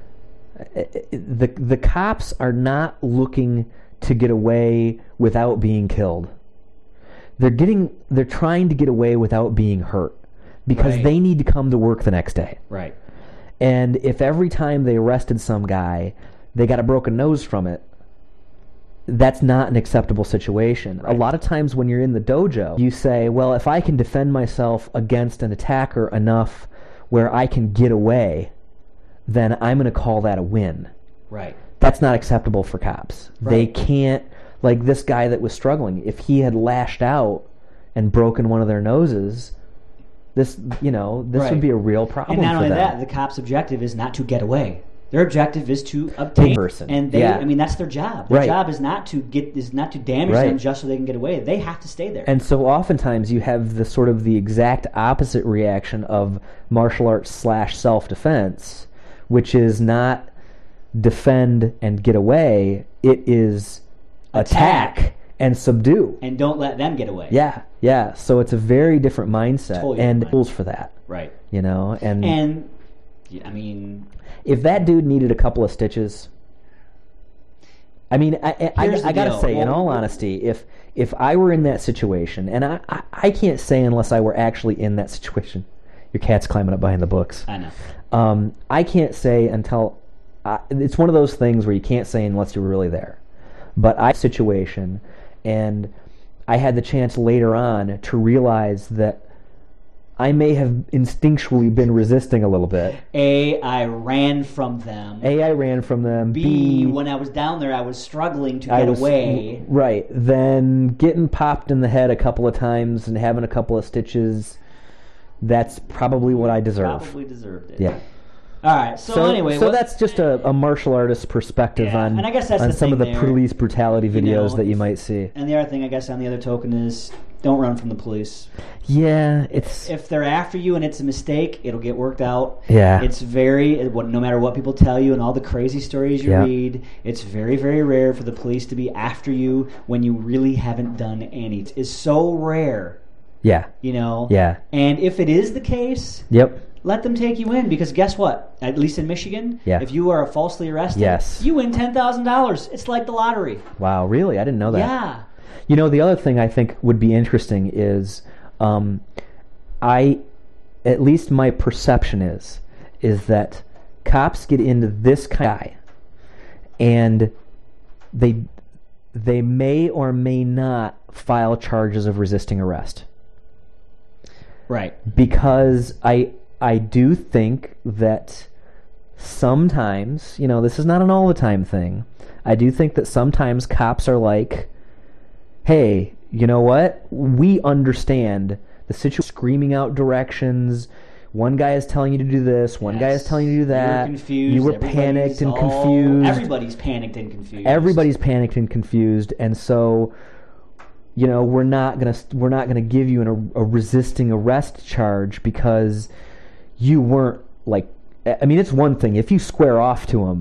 the the cops are not looking to get away without being killed. They're getting they're trying to get away without being hurt because Right. they need to come to work the next day. Right. And if every time they arrested some guy, they got a broken nose from it, that's not an acceptable situation. Right. A lot of times when you're in the dojo, you say, well, if I can defend myself against an attacker enough where I can get away, then I'm going to call that a win. Right. That's not acceptable for cops. They Right. can't, like this guy that was struggling, if he had lashed out and broken one of their noses, this, you know, this Right. would be a real problem And not for only them. that, the cop's objective is not to get away. Their objective is to obtain Person. and they Yeah. I mean that's their job. Their Right. job is not to get is not to damage Right. them just so they can get away. They have to stay there. And so oftentimes you have the sort of the exact opposite reaction of martial arts slash self-defense, which is not defend and get away. It is attack, Attack. and subdue. and don't let them get away. Yeah, yeah. So it's a very different mindset Totally and different. tools for that. Right. You know, and, And yeah, I mean if that dude needed a couple of stitches, I mean, I, I, Here's I, the I gotta deal. say, in Well, all honesty, if if I were in that situation, and I, I, I can't say unless I were actually in that situation. Your cat's climbing up behind the books. I know. Um, I can't say until I, it's one of those things where you can't say unless you're really there. But I situation, and I had the chance later on to realize that I may have instinctually been resisting a little bit. A, I ran from them. A, I ran from them. B, B, when I was down there, I was struggling to I get was away. right. Then getting popped in the head a couple of times and having a couple of stitches. That's probably what I deserve. Probably deserved it. Yeah. All right. So, anyway, so what- that's just a, a martial artist perspective Yeah, on, and I guess that's on the some of the thing there. police brutality You videos know, that you might see. And the other thing, I guess, on the other token is don't run from the police. Yeah, it's If they're after you and it's a mistake, it'll get worked out. yeah, It's very, no matter what people tell you and all the crazy stories you Yeah. read, it's very, very rare for the police to be after you when you really haven't done any. It's so rare, yeah, you know? yeah, And if it is the case, yep, let them take you in because guess what? At least in Michigan, Yeah. if you are falsely arrested, Yes. you win ten thousand dollars. It's like the lottery. wow, really? I didn't know that. Yeah. You know, the other thing I think would be interesting is, um, I, at least my perception is, is that cops get into this kind of guy, and they, they may or may not file charges of resisting arrest. Right. Because I I do think that sometimes, you know, this is not an all the time thing. I do think that sometimes cops are like, hey, you know what? We understand the situation, screaming out directions. One guy is telling you to do this. One guy is Yes. telling you to do that. You were confused. You were Everybody's panicked and all- confused. Everybody's panicked and confused. Everybody's panicked and confused, and so, you know, we're not gonna we're not gonna give you an, a resisting arrest charge because you weren't like. I mean, it's one thing if you square off to them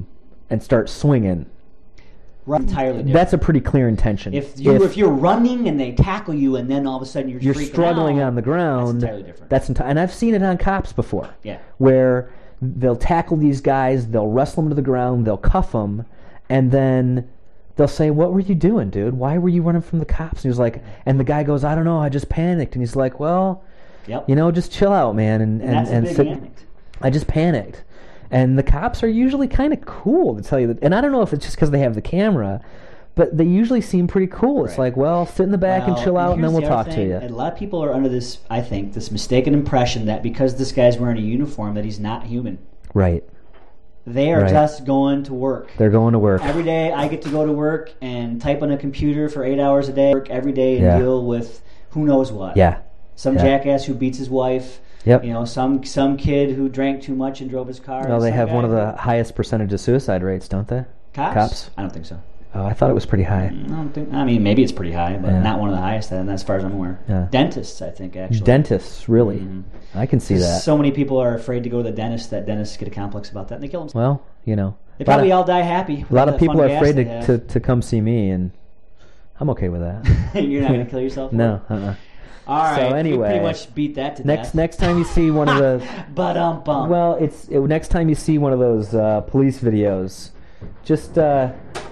and start swinging, Right. Entirely different. that's a pretty clear intention. If you if, you're running and they tackle you and then all of a sudden you're you're freaking struggling out, on the ground, that's entirely different. That's enti- and I've seen it on cops before. Yeah. Where they'll tackle these guys, they'll wrestle them to the ground, they'll cuff them, and then they'll say, "What were you doing, dude? Why were you running from the cops?" And he was like, and the guy goes, "I don't know, I just panicked." And he's like, "Well, yep. you know, just chill out, man." And and, and, that's and a big sit, panicked. I just panicked. And the cops are usually kind of cool, to tell you that. And I don't know if it's just because they have the camera, but they usually seem pretty cool. It's Right. like, well, sit in the back Well, and chill out, and then here's we'll the other talk thing. to you. A lot of people are under this, I think, this mistaken impression that because this guy's wearing a uniform that he's not human. Right. They are Right. just going to work. They're going to work. Every day I get to go to work and type on a computer for eight hours a day, work every day and Yeah. deal with who knows what. Yeah. Some Yeah. jackass who beats his wife. Yep. You know, some some kid who drank too much and drove his car. Well, and they some have guy one of who- the highest percentage of suicide rates, don't they? cops. cops? I don't think so. Oh, I thought it was pretty high. I don't think. I mean, maybe it's pretty high, but Yeah. not one of the highest. And as far as I'm aware, Yeah. dentists, I think actually. Dentists, really. Mhm. I can see that. So many people are afraid to go to the dentist that dentists get a complex about that, and they kill themselves. Well, you know. They a lot probably of- all die happy. A lot with of the people fun are gas afraid they to, have. to, to come see me, and I'm okay with that. You're not going to kill yourself? for No. it? Uh-uh. All right. So we anyway, pretty much beat that to Next death. next time you see one of the But um bum. well, it's it, next time you see one of those uh, police videos, just uh,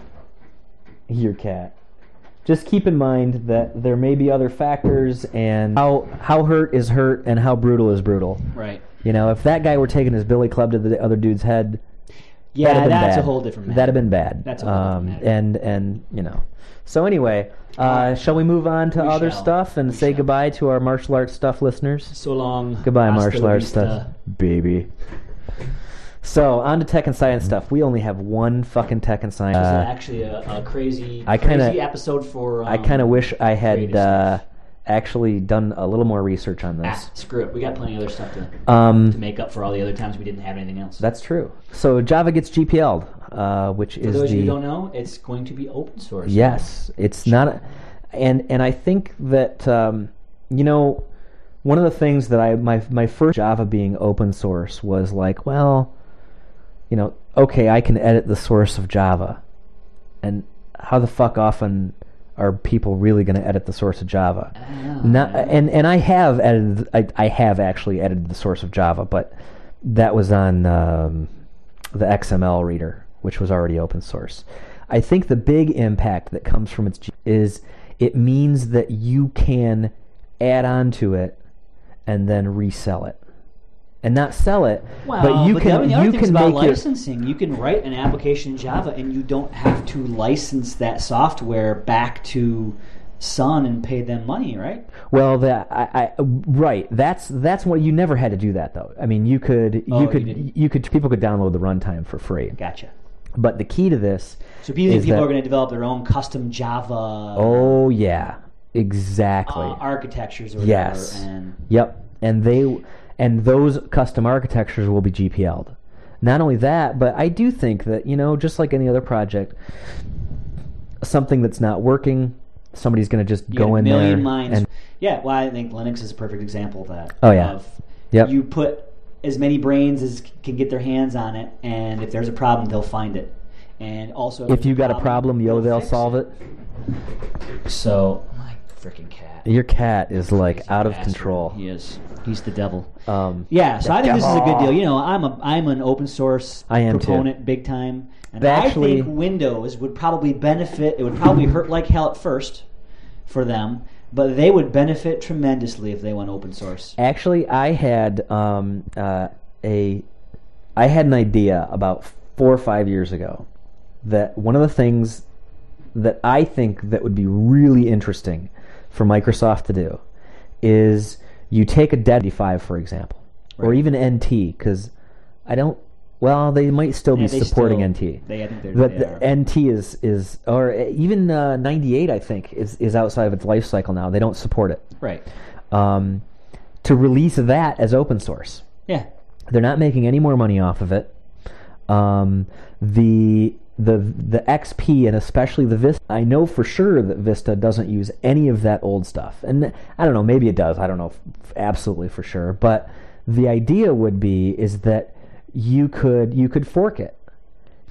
your cat. Just keep in mind that there may be other factors, and how how hurt is hurt, and how brutal is brutal. Right. You know, if that guy were taking his billy club to the other dude's head, Yeah, that'd have been that's bad. a whole different matter. That'd have been bad. That's a whole different um, matter. And and you know, so anyway, uh, shall we move on to We other shall. stuff and We say shall. goodbye to our martial arts stuff listeners? So long. Goodbye, Hasta martial la arts vista. stuff, baby. So on to tech and science stuff. We only have one fucking tech and science. This is Uh, actually a, a crazy, I kinda- crazy episode for. Um, I kind of wish I had creative uh, stuff. actually done a little more research on Ah, this. screw it. We got plenty of other stuff to, to Um, make up for all the other times we didn't have anything else. that's true. So Java gets G P L'd, uh, which For is those of you the who don't know, it's going to be open source. yes, it's not, a, and and I think that um, you know, one of the things that I my my first Java being open source was like, well, you know, okay, I can edit the source of Java, and how the fuck often are people really going to edit the source of Java? I don't know, Not, man. and and I have edited, I, I have actually edited the source of Java, but that was on um, the X M L reader, which was already open source. I think the big impact that comes from its G- is it means that you can add on to it and then resell it, and not sell it, Well, but you but can the other, the other you thing's can about make your licensing. You can write an application in Java, and you don't have to license that software back to Sun and pay them money, right? well that I, I right that's that's what you never had to do that though. I mean you could Oh, you you could didn't? you could people could download the runtime for free. Gotcha. But the key to this So people, is people that, are going to develop their own custom Java oh yeah, exactly. uh, architectures or whatever. Yes. And Yep. And they and those custom architectures will be G P L'd. Not only that, but I do think that, you know, just like any other project, something that's not working, somebody's going to just you go got a in million there minds. and Yeah, well, I think Linux is a perfect example of that. Oh, yeah. Of Yep. You put as many brains as can get their hands on it, and if there's a problem, they'll find it. And also, if you got a problem, yo, they'll fix solve it. So, my freaking cat. Your cat is like He's a out of bastard. control. He is. He's the devil. Um, Yeah, so The I think this is a good devil. deal. You know, I'm a I'm an open source I am too. proponent, big time, and But actually- I think Windows would probably benefit. It would probably hurt like hell at first for them, but they would benefit tremendously if they went open source. Actually, I had um, uh, a, I had an idea about four or five years ago that one of the things that I think that would be really interesting for Microsoft to do is you take a dead ninety-five, for example, or Right. even N T, because I don't. Well, they might still Yeah, be they supporting still- N T. They, I think they're, But they the are. N T is is or even uh, ninety-eight, I think, is is outside of its life cycle now. They don't support it. Right. Um, to release that as open source. Yeah. They're not making any more money off of it. Um, the the the X P and especially the Vista, I know for sure that Vista doesn't use any of that old stuff. And I don't know, maybe it does. I don't know f- absolutely for sure. But the idea would be is that you could you could fork it.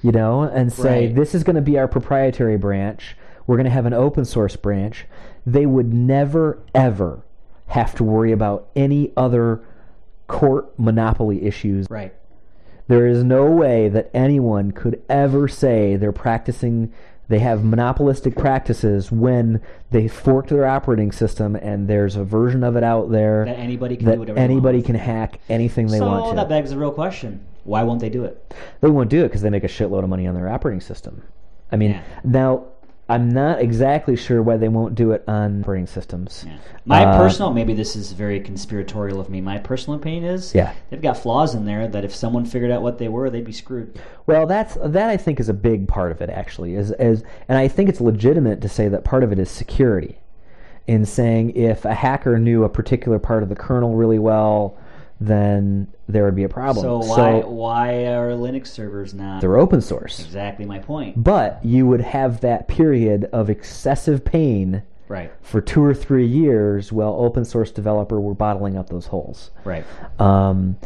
you know, and say, Right. this is going to be our proprietary branch. We're going to have an open source branch. They would never, ever have to worry about any other court monopoly issues. Right. There is no way that anyone could ever say they're practicing, they have monopolistic practices when they fork their operating system and there's a version of it out there That anybody can that do whatever they anybody want. can hack anything they so want to. that begs the real question: why won't they do it? They won't do it because they make a shitload of money on their operating system. I mean, Yeah. now, I'm not exactly sure why they won't do it on operating systems. Yeah. My Uh, personal, maybe this is very conspiratorial of me. My personal opinion is, Yeah. they've got flaws in there that if someone figured out what they were, they'd be screwed. Well, that's that. I think is a big part of it. Actually, is is, and I think it's legitimate to say that part of it is security. In saying if a hacker knew a particular part of the kernel really well, then there would be a problem. So why why are Linux servers not? they're open source. Exactly my point. But you would have that period of excessive pain Right. for two or three years while open source developer were bottling up those holes. Right. Um,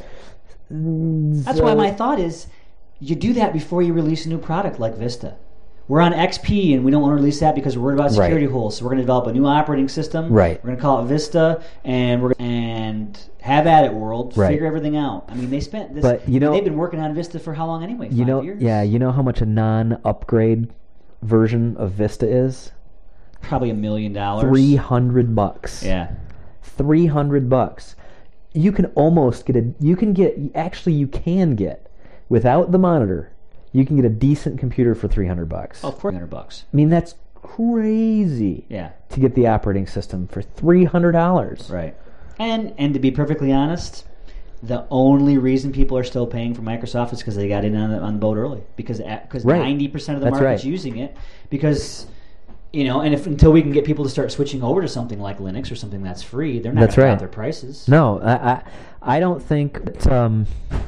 That's so- why my thought is, you do that before you release a new product like Vista. We're on X P and we don't want to release that because we're worried about security Right. holes. So we're going to develop a new operating system. Right. We're going to call it Vista, and we're and have at it, world. Right. Figure everything out. I mean, they spent this. But, you know- they've been working on Vista for how long anyway? Five You know, years. yeah, you know how much a non-upgrade version of Vista is? Probably a million dollars. Three hundred bucks. Yeah. Three hundred bucks. You can almost get a. You can get. Actually, you can get without the monitor. You can get a decent computer for three hundred bucks. Oh, of course, hundred bucks. I mean, that's crazy. Yeah. To get the operating system for three hundred dollars. Right. And and to be perfectly honest, the only reason people are still paying for Microsoft is because they got in on the, on the boat early. Because because Right. ninety percent of the That's market's right. using it. Because, you know, and if until we can get people to start switching over to something like Linux or something that's free, they're not That's going to right. drop their prices. No, I, I, I don't think that, um,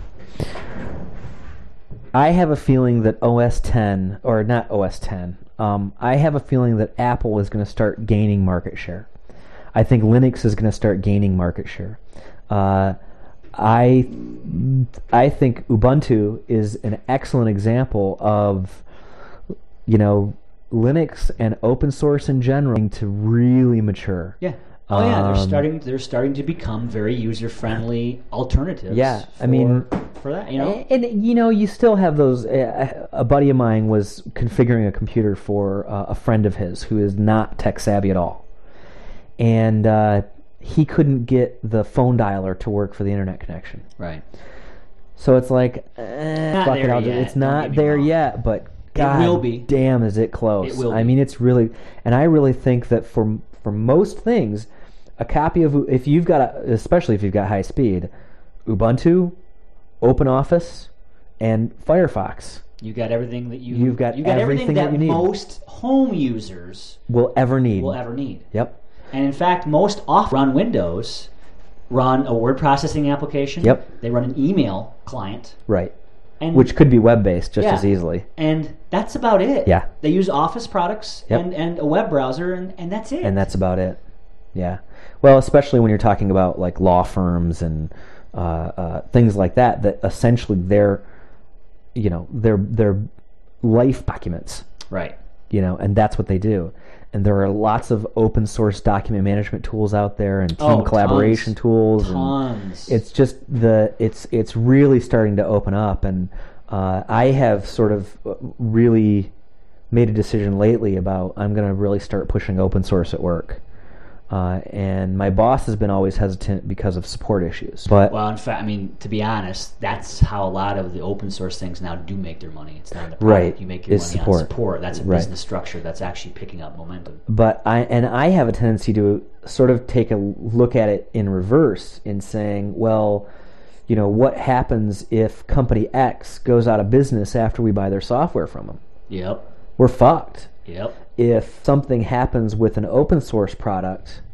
I have a feeling that O S ten, or not O S ten, um, I have a feeling that Apple is going to start gaining market share. I think Linux is going to start gaining market share. Uh, I, I think Ubuntu is an excellent example of, you know, Linux and open source in general to really mature. Yeah. Oh yeah, they're Um, starting. They're starting to become very user friendly alternatives. Yeah, I for- mean- for that, you know. And, and, you know, you still have those. Uh, a buddy of mine was configuring a computer for uh, a friend of his who is not tech savvy at all, and uh, he couldn't get the phone dialer to work for the internet connection. Right. So it's like, eh, Not fuck it, there I'll do- yet, it's don't not get me there wrong. yet, but God will be. damn, is it close? It will I be. mean, it's really, and I really think that for for most things, a copy of if you've got, a, especially if you've got high speed, Ubuntu, OpenOffice, and Firefox You got everything that you. You've got you got everything, everything that that you need. most home users will ever need. will ever need. Yep. And in fact, most off run Windows run a word processing application. Yep. They run an email client. Right. And Which could be web based just Yeah. as easily. and that's about it. Yeah. They use Office products Yep. and, and a web browser, and, and that's it. And that's about it. Yeah. Well, especially when you're talking about like law firms and uh, uh, things like that, that essentially they're, you know, they're they're life documents, right. you know, and that's what they do. And there are lots of open source document management tools out there and team Oh, collaboration tons. tools. Tons. And it's just the it's it's really starting to open up, and uh, I have sort of really made a decision lately about I'm going to really start pushing open source at work. Uh, and my boss has been always hesitant because of support issues. But Well, in fact, I mean, to be honest, that's how a lot of the open source things now do make their money. It's not the product. Right. You make your It's money support. on support. That's a Right. business structure that's actually picking up momentum. but I and I have a tendency to sort of take a look at it in reverse in saying, well, you know, what happens if company X goes out of business after we buy their software from them? Yep. We're fucked. Yep. If something happens with an open source product,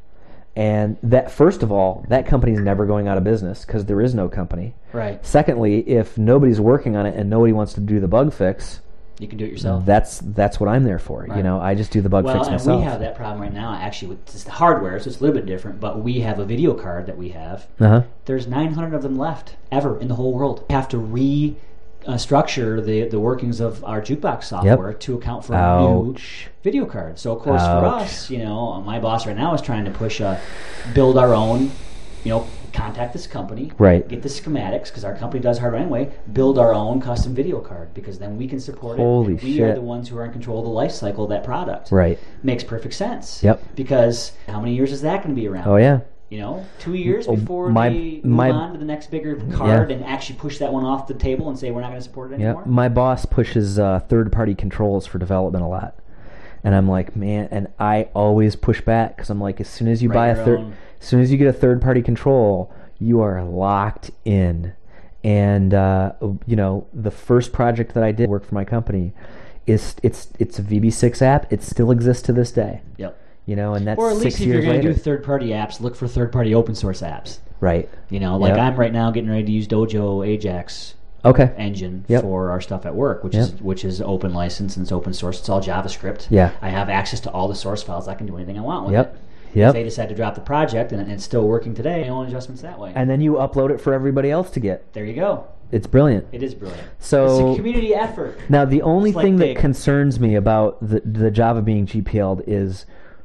and that, first of all, that company's never going out of business because there is no company. Right. Secondly, if nobody's working on it and nobody wants to do the bug fix, You can do it yourself. that's that's what I'm there for. You Right. know, I just do the bug well, fix and myself. we have that problem right now, actually, with just the hardware, so it's a little bit different, but we have a video card that we have. Uh-huh. There's nine hundred of them left, ever, in the whole world. We have to re uh, structure the the workings of our jukebox software to account for Ouch. new video cards. So of course Ouch. for us, you know, my boss right now is trying to push a build our own, you know, contact this company, Right. get the schematics because our company does hardware anyway. Build our own custom video card because then we can support Holy it. And we shit. are the ones who are in control of the life cycle of that product. Right. Makes perfect sense. Yep. Because how many years is that going to be around? Oh yeah. You know, two years Oh, before my- they move my- on to the next bigger card Yeah. and actually push that one off the table and say we're not going to support it Yeah. anymore. My boss pushes uh, third-party controls for development a lot, and I'm like, man, and I always push back because I'm like, as soon as you Write buy a your third, own. as soon as you get a third-party control, you are locked in. And uh, you know, the first project that I did work for my company is it's it's a V B six app. It still exists to this day. Yep. You know, and that's Or at least six if you're years going to later. do third-party apps, look for third-party open source apps. Right. You know, like Yep. I'm right now getting ready to use Dojo Ajax Okay. engine Yep. for our stuff at work, which Yep. is which is open license and it's open source. It's all JavaScript. Yeah. I have access to all the source files. I can do anything I want with Yep. it. Yep. If they decide to drop the project and it's still working today, no adjustments that way. And then you upload it for everybody else to get. There you go. It's brilliant. It is brilliant. So it's a community effort. now the only It's like thing that big. concerns me about the the Java being G P L'd is,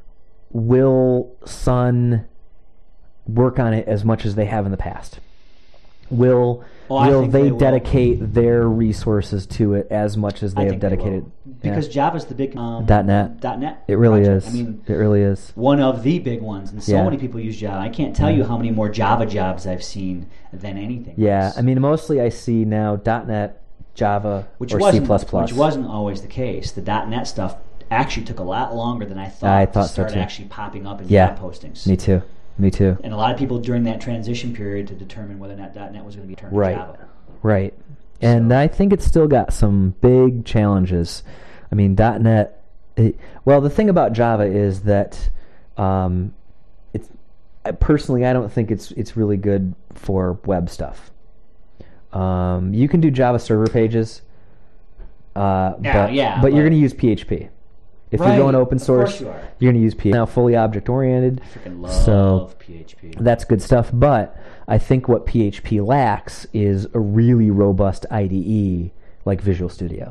will Sun work on it as much as they have in the past? Will Oh, I will think they, they will. dedicate their resources to it as much as they I have think they dedicated? will. Because Java's the big um, Dot net. Dot net. It really project. is. I mean, it really is. one of the big ones, and so Yeah. many people use Java. I can't tell you how many more Java jobs I've seen than anything Yeah, else. I mean, mostly I see now .NET, Java, which or C wasn't plus plus. which wasn't always the case. The .NET stuff actually took a lot longer than I thought, I to thought so, start too. actually popping up in Yeah. job postings. Me too. Me too. And a lot of people during that transition period to determine whether or not .NET was going to be turned Right. to Java. Right. And So- I think it's still got some big challenges. I mean, .NET. It, well, the thing about Java is that um, it's I, personally I don't think it's it's really good for web stuff. Um, you can do Java server pages, uh, Yeah, but yeah, but you're but- going to use P H P. If Right, you're going open of course source, you are. you're going to use P H P. Now, fully object oriented. I freaking love So- P H P. That's good stuff, but I think what P H P lacks is a really robust I D E like Visual Studio.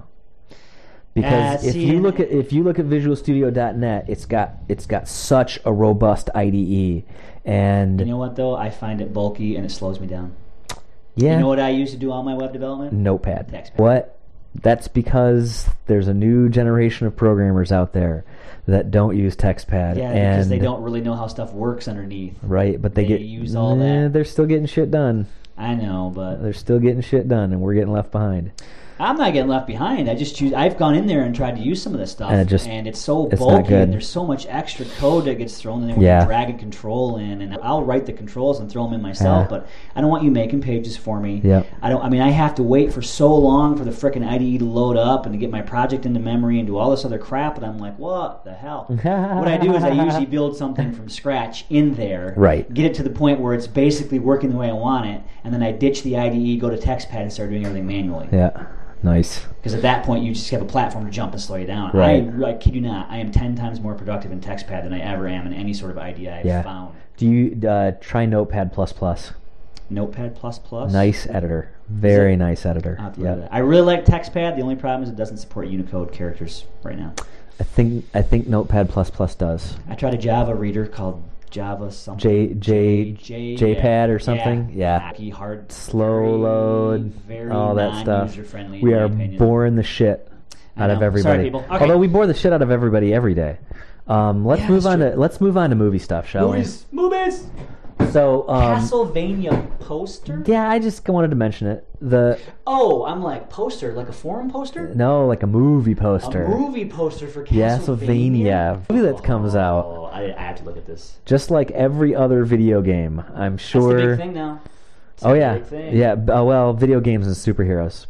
Because Uh, if see, you and- look at if you look at Visual Studio dot net, it's got it's got such a robust I D E, and You know what though? I find it bulky and it slows me down. yeah, You know what I used to do all my web development? Notepad. TextPad. What? That's because there's a new generation of programmers out there that don't use TextPad. Yeah, and, because they don't really know how stuff works underneath. Right, but they, they get use all eh, that. They're still getting shit done. I know, but They're still getting shit done, and we're getting left behind. I'm not getting left behind. I just choose. I've gone in there and tried to use some of this stuff, And it just- it's so it's not bulky, good. and there's so much extra code that gets thrown in there when Yeah. you drag a control in, and I'll write the controls and throw them in myself, Yeah. but I don't want you making pages for me. Yep. I don't. I mean, I have to wait for so long for the frickin' I D E to load up and to get my project into memory and do all this other crap, and I'm like, what the hell? What I do is I usually build something from scratch in there, Right. get it to the point where it's basically working the way I want it, and then I ditch the I D E, go to TextPad, and start doing everything manually. Yeah, nice. Because at that point, you just have a platform to jump and slow you down. Right. I, I kid you not, I am ten times more productive in TextPad than I ever am in any sort of I D E I've Yeah. found. Do you uh, try Notepad plus plus? Notepad plus plus. Nice editor, very it? nice editor. I'll have to look at Yep. that. I really like TextPad. The only problem is it doesn't support Unicode characters right now. I think I think Notepad plus plus does. I tried a Java reader called Java something. J J J, JPad yeah, or something. Yeah. Yeah. Hacky, hard, Slow very, load, very all that stuff. non-user-friendly, We in my are opinion. boring the shit I out of know. everybody. Sorry, people. Okay. Although we bore the shit out of everybody every day. Um, let's Yeah, move that's on true. to let's move on to movie stuff, shall Movies, movies. we? So um, Castlevania poster. yeah, I just wanted to mention it. The Oh, I'm like poster, like a forum poster. no, like a movie poster. A movie poster for Castlevania. Castlevania movie that comes out. Oh, I, I have to look at this. Just like every other video game, I'm sure. That's the big thing now. It's Oh the yeah, big thing. yeah. b- uh, well, video games and superheroes.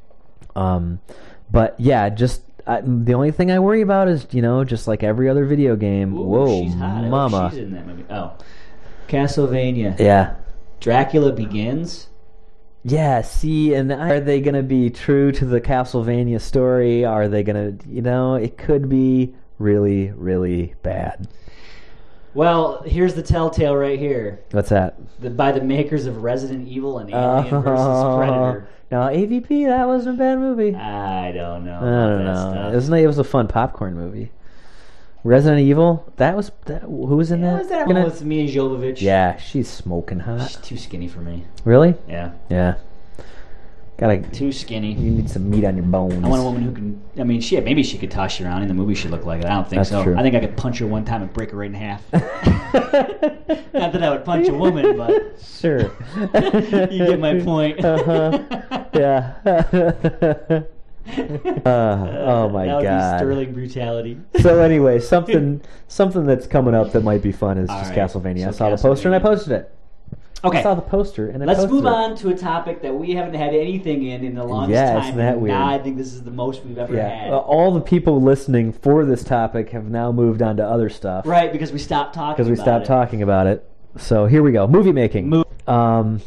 Um, but yeah, just I, the only thing I worry about is you know just like every other video game. Ooh, whoa, she's hot. I hope mama. she's in that movie. Oh, Castlevania. Yeah, Dracula Begins. yeah. See, and are they gonna be true to the Castlevania story? Are they gonna, you know, it could be really, really bad. Well, here's the telltale right here. What's that? The, by the makers of Resident Evil and Alien uh, versus Predator. No, A V P, that wasn't a bad movie. I don't know. I don't know. It was, it was a fun popcorn movie. Resident Evil, that was that, who was in yeah, that? Was that Gonna... one with Mia Jovovich? Yeah, she's smoking hot. She's too skinny for me. Really? Yeah. Yeah. Gotta too skinny. You need some meat on your bones. I want a woman who can. I mean, she maybe she could toss you around. In the movie, she looked like it. I don't think That's so. True. I think I could punch her one time and break her right in half. Not that I would punch a woman, but sure. You get my point. Uh-huh. Yeah. uh, oh my that would god. Be sterling brutality. So anyway, something something that's coming up that might be fun is All just right. Castlevania. So I saw Castlevania. the poster and I posted it. Okay. I saw the poster and I Let's posted move it. on to a topic that we haven't had anything in in the longest Yeah, time. isn't that and weird? Now I think this is the most we've ever Yeah, had. well, all the people listening for this topic have now moved on to other stuff. Right, because we stopped talking. Because we about stopped it. talking about it. So here we go. Movie making. Mo- um,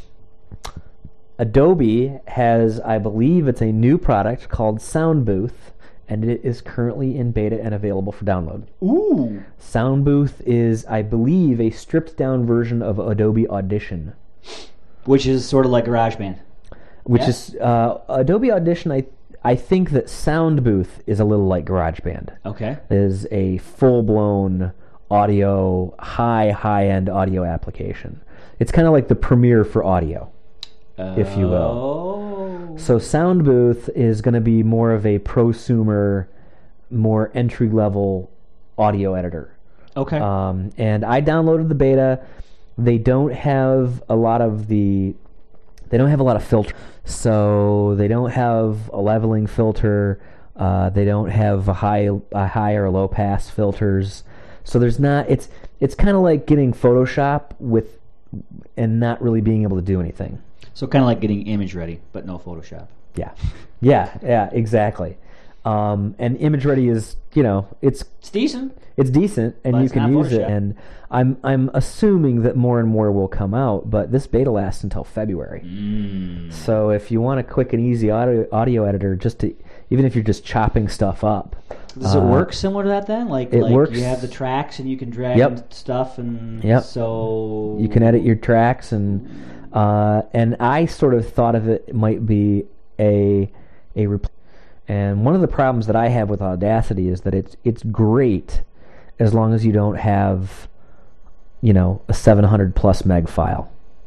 Adobe has, I believe, it's a new product called Sound Booth, and it is currently in beta and available for download. Ooh. Sound Booth is, I believe, a stripped-down version of Adobe Audition. Which is sort of like GarageBand. Which Yeah. is uh, Adobe Audition. I I think that Sound Booth is a little like GarageBand. Okay. It is a full blown audio, high high end audio application. It's kind of like the Premiere for audio, if you will. Oh. So Sound Booth is going to be more of a prosumer, more entry level audio editor. Okay. Um, and I downloaded the beta. They don't have a lot of the, they don't have a lot of filter. So they don't have a leveling filter. Uh, they don't have a high, a high or low pass filters. So there's not. It's it's kind of like getting Photoshop with, and not really being able to do anything. So kind of like getting image ready, but no Photoshop. Yeah, yeah, yeah, exactly. Um, and Image Ready is, you know, it's It's decent. it's decent, and But you it's can not use it. Photoshop. And I'm I'm assuming that more and more will come out, but this beta lasts until February. Mm. So if you want a quick and easy audio audio editor, just to even if you're just chopping stuff up, Does uh, it work similar to that then? Like, it like works- you have the tracks and you can drag Yep. in stuff and Yep. so you can edit your tracks, and uh, and I sort of thought of it might be a a repl- and one of the problems that I have with Audacity is that it's it's great as long as you don't have, you know, a seven hundred plus meg file.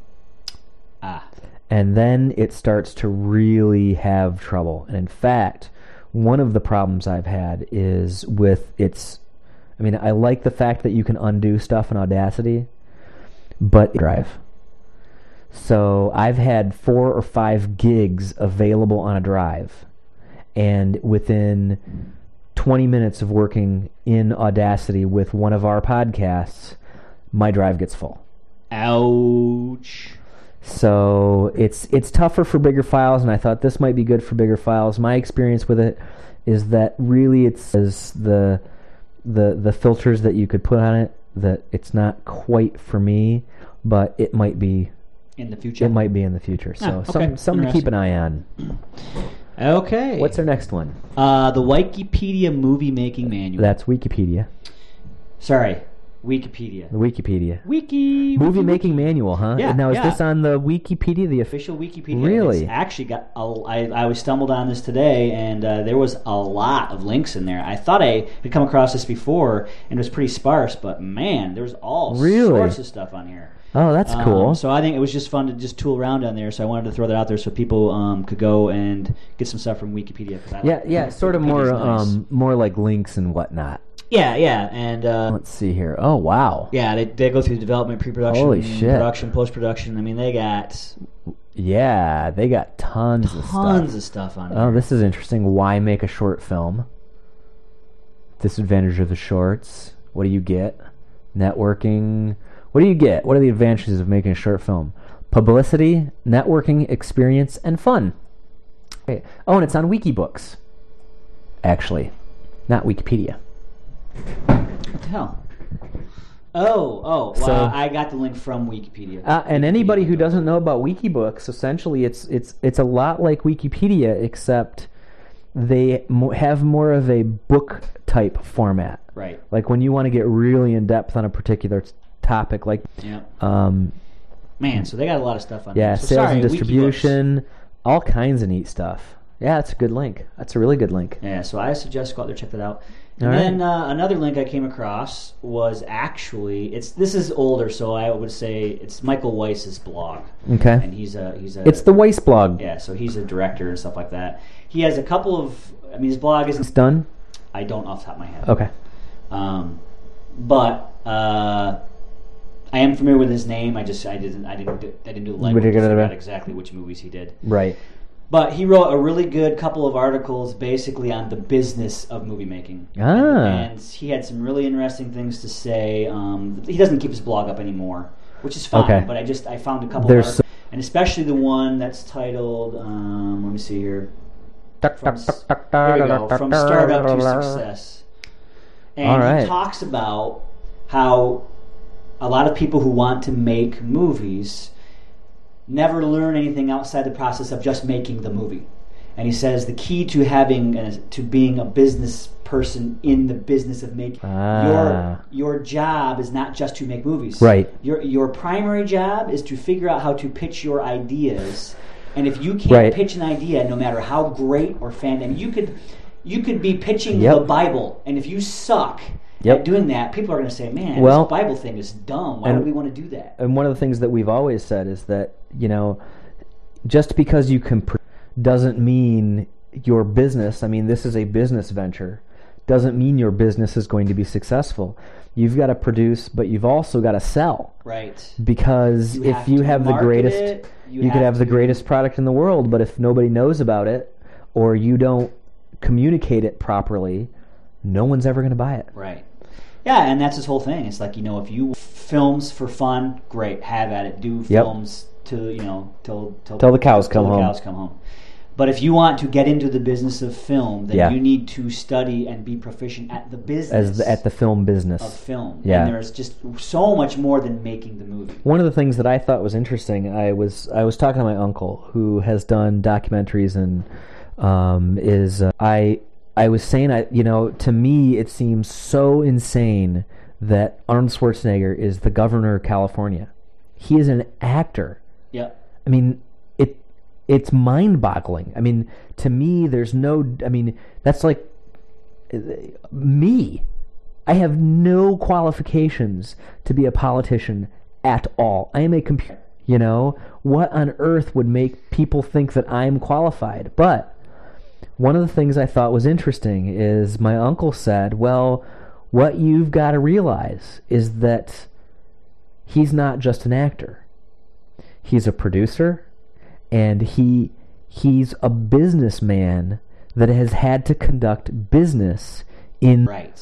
Ah. And then it starts to really have trouble. And in fact, one of the problems I've had is with its, I mean, I like the fact that you can undo stuff in Audacity, but drive. So I've had four or five gigs available on a drive, and within twenty minutes of working in Audacity with one of our podcasts, my drive gets full. Ouch. So it's it's tougher for bigger files, and I thought this might be good for bigger files. My experience with it is that really it's is the the the filters that you could put on it, that it's not quite for me, but it might be In the future. it might be in the future. So Ah, okay. some something to keep Interesting. an eye on. Okay. What's our next one? Uh, the Wikipedia movie making manual. That's Wikipedia. Sorry, Wikipedia. The Wikipedia. Wiki. Movie wiki, making wiki. manual, huh? Yeah, Now is yeah. this on the Wikipedia, the official? Official Wikipedia. Really? It's actually got. A, I I was stumbled on this today, and uh, there was a lot of links in there. I thought I had come across this before, and it was pretty sparse, but man, there's all Really? sorts of stuff on here. Oh, that's Um, cool. So I think it was just fun to just tool around on there. So I wanted to throw that out there so people um, could go and get some stuff from Wikipedia. 'cause I Yeah, like- yeah, sort of Wikipedia's more nice. um more like links and whatnot. Yeah, yeah, and uh, Let's see here. Oh, wow. yeah, they, they go through development, pre-production, Holy shit. production, post-production. I mean, they got Yeah, they got tons, of stuff. tons of stuff on Oh, there. this is interesting. Why make a short film? Disadvantage of the shorts. What do you get? Networking. What do you get? What are the advantages of making a short film? Publicity, networking, experience, and fun. Okay. Oh, and it's on Wikibooks. Actually, not Wikipedia. What the hell? Oh, oh, well, So- I got the link from Wikipedia. Uh, and anybody who doesn't know about Wikibooks, essentially, it's it's it's a lot like Wikipedia, except they mo- have more of a book type format. Right. Like when you want to get really in depth on a particular t- topic, like Yeah. um, Man, so they got a lot of stuff on yeah, there. So sales sorry, and Wiki distribution, all kinds of neat stuff. Yeah, that's a good link. That's a really good link. Yeah, so I suggest go out there, check that out. And All right. then uh, another link I came across was actually it's this is older, so I would say it's Michael Weiss's blog, Okay. and he's a he's a It's the Weiss blog. yeah, so he's a director and stuff like that. He has a couple of I mean his blog It's isn't done? I don't off the top of my head. Okay. Um, but uh, I am familiar with his name. I just I didn't I didn't do, I didn't do the legwork to figure out exactly which movies he did. Right. But he wrote a really good couple of articles basically on the business of movie making. Ah. And, and he had some really interesting things to say. Um, he doesn't keep his blog up anymore, which is fine. Okay. But I just I found a couple There's of articles, and especially the one that's titled, um, let me see here. From, s- there we go, From Startup to Success. And All right. he talks about how a lot of people who want to make movies never learn anything outside the process of just making the movie. And he says the key to having uh, to being a business person in the business of making Ah. your your job is not just to make movies. Right. Your your primary job is to figure out how to pitch your ideas. And if you can't Right. pitch an idea, no matter how great or fan, and you could you could be pitching Yep. the Bible, and if you suck Yep. at doing that, people are going to say, "Man, Well, this Bible thing is dumb. Why and- would we want to do that?" And one of the things that we've always said is that, you know, just because you can pr- doesn't mean your business, I mean, this is a business venture, doesn't mean your business is going to be successful. You've got to produce, but you've also got to sell. Right. Because You if have you to have the market greatest, it, you you could have have the to- greatest product in the world, but if nobody knows about it or you don't communicate it properly, no one's ever going to buy it. Right. Yeah, and that's his whole thing. It's like, you know, if you films for fun, great, have at it. Do Yep. films to, you know, till till, Till the cows till come the home. cows come home. But if you want to get into the business of film, then Yeah. you need to study and be proficient at the business As the, at the film business. of film. Yeah. And there's just so much more than making the movie. One of the things that I thought was interesting, I was I was talking to my uncle who has done documentaries and um, is uh, I I was saying I you know to me it seems so insane that Arnold Schwarzenegger is the governor of California. He is an actor. Yep. I mean it it's mind-boggling. I mean to me there's no I mean that's like uh, me. I have no qualifications to be a politician at all. I am a computer. You know, what on earth would make people think that I'm qualified? But one of the things I thought was interesting is my uncle said, well, what you've got to realize is that he's not just an actor. He's a producer, and he he's a businessman that has had to conduct business in... Right.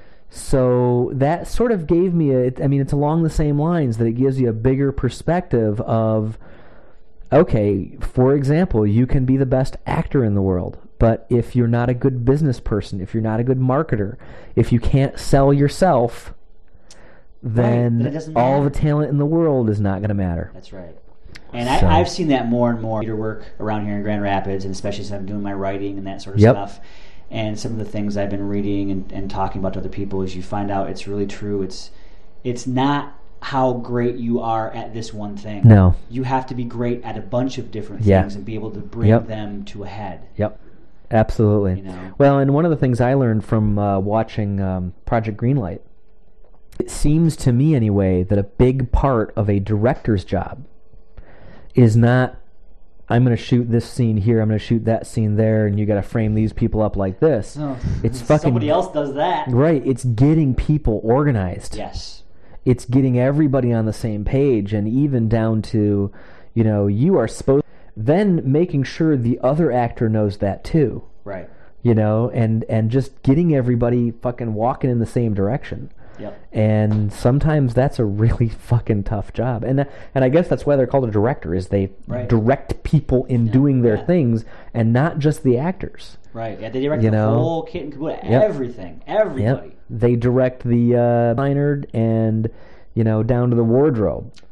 So that sort of gave me a, I mean, it's along the same lines that it gives you a bigger perspective of, okay, for example, you can be the best actor in the world, but if you're not a good business person, if you're not a good marketer, if you can't sell yourself, then Right, then it doesn't all matter. the talent in the world is not going to matter. That's right. And So- I, I've seen that more and more theater work around here in Grand Rapids, and especially since I'm doing my writing and that sort of Yep. stuff. And some of the things I've been reading and, and talking about to other people is you find out it's really true. It's it's not how great you are at this one thing. No. You have to be great at a bunch of different Yeah. things and be able to bring Yep. them to a head. Yep, absolutely. You know? Well, and one of the things I learned from uh, watching um, Project Greenlight, it seems to me anyway that a big part of a director's job is not, I'm going to shoot this scene here, I'm going to shoot that scene there, and you got to frame these people up like this. Oh, It's fucking somebody else does that. right. It's getting people organized. Yes. It's getting everybody on the same page, and even down to, you know, you are supposed. Then making sure the other actor knows that too. Right. You know, and and just getting everybody fucking walking in the same direction. Yep. And sometimes that's a really fucking tough job. And and I guess that's why they're called a director, is they Right. direct people in Yeah, doing their yeah. things and not just the actors. Right. Yeah, they direct You the know? whole kit and caboodle. Yep. Everything. Everybody. Yep. They direct the uh, designer and, you know, down to the wardrobe. Yep.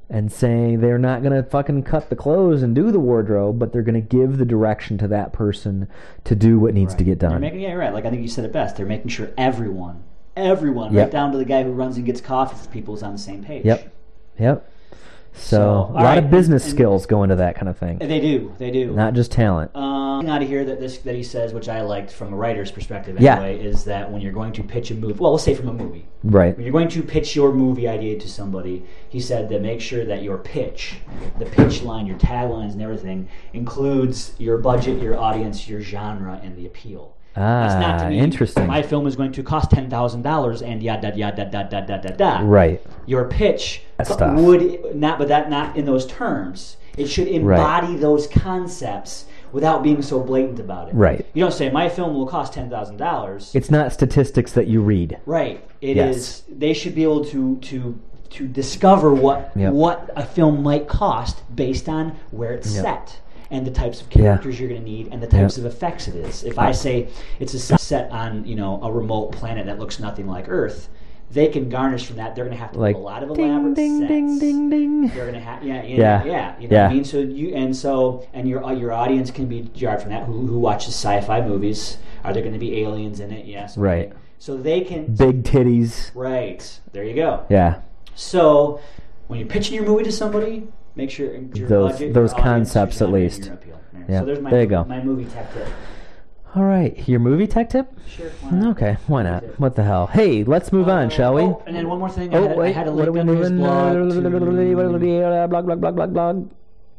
and saying they're not going to fucking cut the clothes and do the wardrobe, but they're going to give the direction to that person to do what needs right. to get done. They're making, yeah, you're right. Like I think you said it best. They're making sure everyone, everyone, Yep. right down to the guy who runs and gets coffee for people, is on the same page. Yep. Yep. So, So, a all lot right, of business and- skills go into that kind of thing. They do. They do. Not just talent. Um, out of here that this that he says, which I liked from a writer's perspective Yeah. anyway, is that when you're going to pitch a movie, well, we'll say from a movie, Right. when you're going to pitch your movie idea to somebody, he said that make sure that your pitch, the pitch line, your taglines, and everything includes your budget, your audience, your genre, and the appeal. That's not to Ah, me. interesting. My film is going to cost ten thousand dollars, and yada yada yada yada yada yada. Right. Your pitch That stuff. would not, but that not in those terms. It should embody those concepts without being so blatant about it. Right. You don't say my film will cost ten thousand dollars. It's not statistics that you read. Right. It Yes. is. They should be able to to to discover what Yep. what a film might cost based on where it's Yep. set and the types of characters you're going to need and the types Yep. of effects it is. If I say it's a set on, you know, a remote planet that looks nothing like Earth, they can garnish from that. They're going to have to Like do a lot of ding, elaborate ding, sets. ding, ding, ding. They're going to have yeah, yeah, Yeah. yeah, you know Yeah. what I mean? So you and so and your uh, your audience can be jarred from that. Who who watches sci-fi movies? Are there going to be aliens in it? Yes. Right. So they can Big titties. Right. There you go. Yeah. So when you're pitching your movie to somebody, make sure your Those- budget, those your audience, concepts your at genre, least. and your appeal. There. Yeah, So there's my there you go. my movie tech tip. All right. Your movie tech tip? Sure. Why not? Okay. Why not? What the hell? Hey, let's move on, Uh, shall we? Oh, and then one more thing. I Oh, had, wait. I had a What are link we under his moving? blog to, Blog, blog, blog, blog, blog.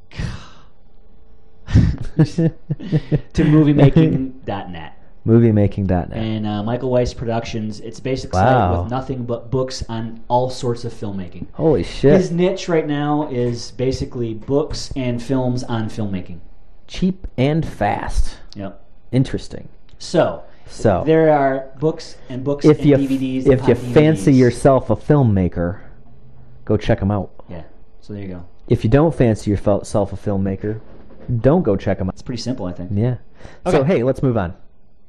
to movie making dot net. Moviemaking dot net. And uh, Michael Weiss Productions, it's basically Wow. with nothing but books on all sorts of filmmaking. Holy His shit. niche right now is basically books and films on filmmaking. Cheap and fast. Yep. Interesting. So, So, there are books and books if and you D V Ds. if upon you D V Ds. fancy yourself a filmmaker, go check them out. Yeah. So there you go. If you don't fancy yourself a filmmaker, don't go check them out. It's pretty simple, I think. Yeah. So, Okay. hey, let's move on.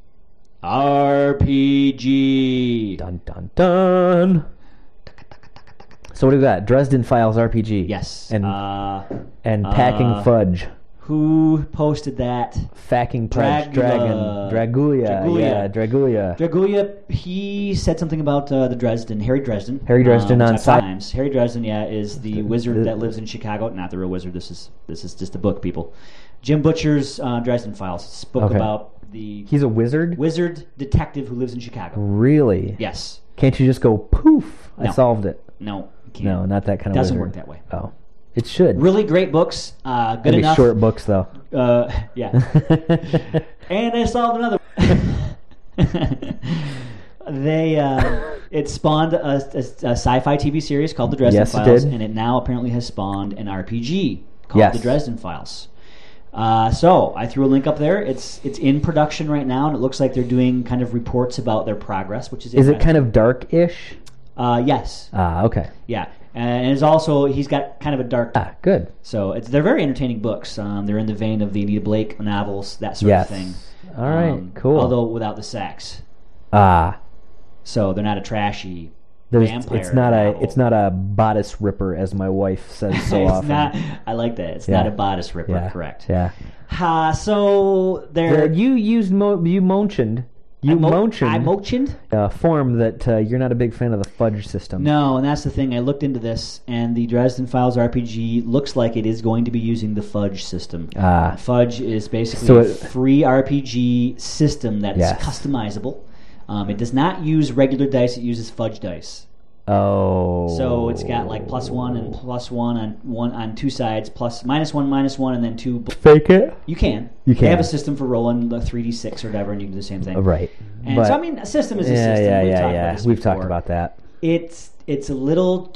R P G. Dun dun dun. So what do we got? Dresden Files R P G. Yes. And uh, and Packing uh, Fudge. who posted that? Facking Fudge. Dragula. Dragon. Dragulia. Dragulia. Yeah, Dragulia. Dragulia, he said something about uh, the Dresden, Harry Dresden. Harry Dresden uh, on which side- Times. Harry Dresden, yeah, is the The- wizard the- that lives in Chicago. Not the real wizard. This is this is just a book, people. Jim Butcher's uh, Dresden Files. It's a book Okay. about the He's a wizard? wizard detective who lives in Chicago. Really? Yes. Can't you just go poof? I No. solved it. No. You can't. No, not that kind of Doesn't wizard. work that way. Oh. It should. Really great books. Uh, good That'd be enough. short books though. Uh, yeah. And I solved another one. They uh, it spawned a, a, a sci-fi T V series called The Dresden Yes, it Files, did. and it now apparently has spawned an R P G called Yes. The Dresden Files. Uh, so I threw a link up there. It's it's in production right now, and it looks like they're doing kind of reports about their progress, which is Is it kind of dark-ish? uh, yes, Ah, okay. yeah, and it's also he's got kind of a dark. Ah, good. So it's they're very entertaining books. Um, they're in the vein of the Anita Blake novels, that sort Yes. of thing. All right, Um, cool. Although without the sex, Ah, so they're not a trashy there's vampire. it's not a novel. it's not a bodice ripper as my wife says so it's often. not. I like that. It's Yeah. not a bodice ripper. Yeah. Correct. Yeah. Uh, so There, they're. you used mo- you mentioned you I mo- mentioned I motioned. a form that uh, you're not a big fan of the fudge system. No, and that's the thing. I looked into this, and the Dresden Files R P G looks like it is going to be using the Fudge system. Ah. Fudge is basically So a it- free R P G system that's Yes. customizable. Um, it does not use regular dice; it uses Fudge dice. Oh. So it's got like plus one and plus one on one on two sides, plus minus one, minus one, and then two. fake it. You can. You They have can. a system for rolling the three d six or whatever, and you can do the same thing. Right. And But- so I mean, a system is a yeah, system. yeah, We've yeah, talked yeah. about this We've talked before. about that. It's it's a little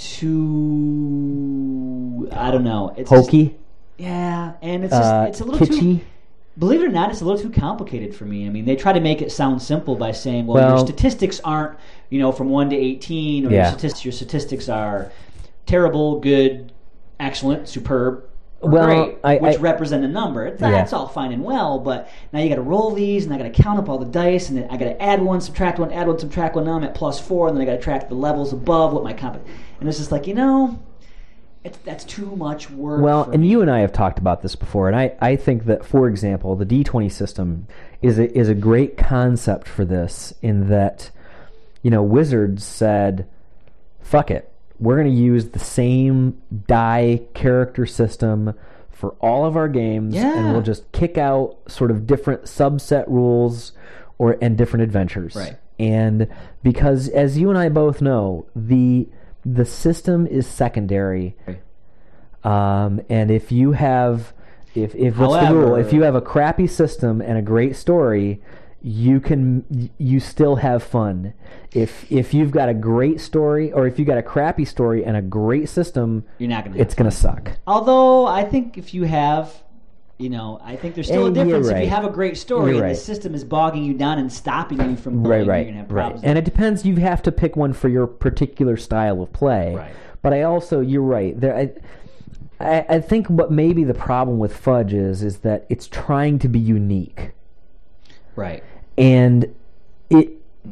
too I don't know. It's Hokey. just- yeah, and it's just Uh, it's a little kitschy. too. Believe it or not, it's a little too complicated for me. I mean, they try to make it sound simple by saying, "Well, your Well- statistics aren't, you know, from one to eighteen, or Yeah. your statistics your statistics are terrible, good, excellent, superb." Or Well, great, I- which I- represent a number. It's, Yeah. That's all fine and well, but now you got to roll these, and I got to count up all the dice, and then I got to add one, subtract one, add one, subtract one. Now I'm at plus four, and then I got to track the levels above what my comp. And it's just like, you know, it's, that's too much work. Well, for and me. you and I have talked about this before, and I, I think that, for example, the D twenty system is a, is a great concept for this in that, you know, Wizards said, fuck it, we're going to use the same die character system for all of our games, Yeah. and we'll just kick out sort of different subset rules or and different adventures. Right. And because, as you and I both know, the the system is secondary. Right. Um, and if you have, if if what's the However- rule? If you have a crappy system and a great story, you can you still have fun. If if you've got a great story, or if you got a crappy story and a great system, You're not going to. it's going to suck. Although I think if you have, you know, I think there's still Eh, a you're difference. If right. you have a great story You're and right. the system is bogging you down and stopping you from Right, playing, right, you're going to have right. problems. And it depends. You have to pick one for your particular style of play. Right. But I also, you're right. There, I, I, I think what maybe the problem with Fudge is is that it's trying to be unique, Right. and it.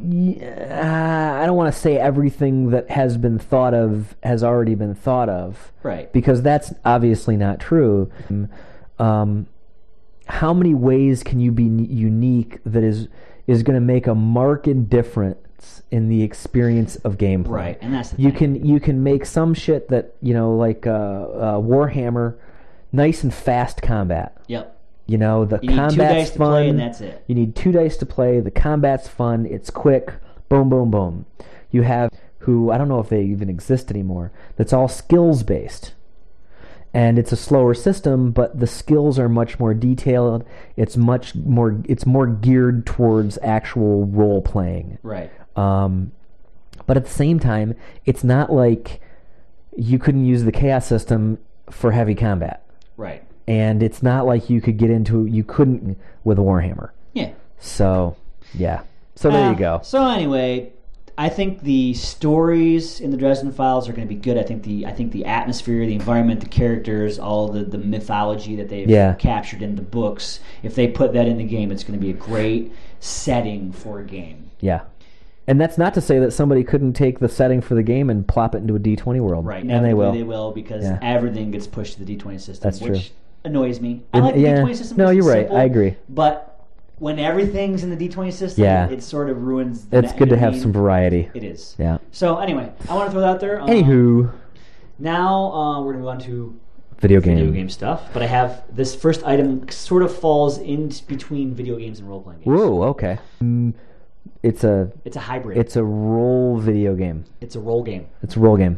Uh, I don't want to say everything that has been thought of has already been thought of, Right. because that's obviously not true. Um, how many ways can you be n- unique that is is going to make a marked difference in the experience of gameplay? Right, and that's the you thing. can you can make some shit that, you know, like uh, uh, Warhammer, nice and fast combat. Yep. You know, the You need two combat's dice to fun. play and that's it. You need two dice to play. The combat's fun. It's quick. Boom, boom, boom. You have who I don't know if they even exist anymore. That's all skills based, and it's a slower system, but the skills are much more detailed. It's much more. It's more geared towards actual role playing. Right. Um, but at the same time, it's not like you couldn't use the chaos system for heavy combat. Right. And it's not like you could get into you couldn't with a Warhammer. Yeah. So yeah. So there Uh, you go. So anyway, I think the stories in the Dresden Files are going to be good. I think the I think the atmosphere, the environment, the characters, all the, the mythology that they've Yeah. captured in the books, if they put that in the game, it's going to be a great setting for a game. Yeah. And that's not to say that somebody couldn't take the setting for the game and plop it into a D twenty world. Right. And they Inevitably will. They will because Yeah. everything gets pushed to the D twenty system, That's true. which annoys me. I And- like the yeah. D twenty system. No, 'cause you're it's right. simple, I agree. But when everything's in the D twenty system, Yeah. it sort of ruins the It's ma- good to you know what have I some mean? variety. It is. Yeah. So anyway, I want to throw that out there. Um, Anywho, Now uh, we're going to move on to video game. video game stuff. But I have this first item sort of falls in between video games and role-playing games. Whoa, okay. Mm, It's a It's a hybrid. it's a role video game. It's a role game. It's a role game.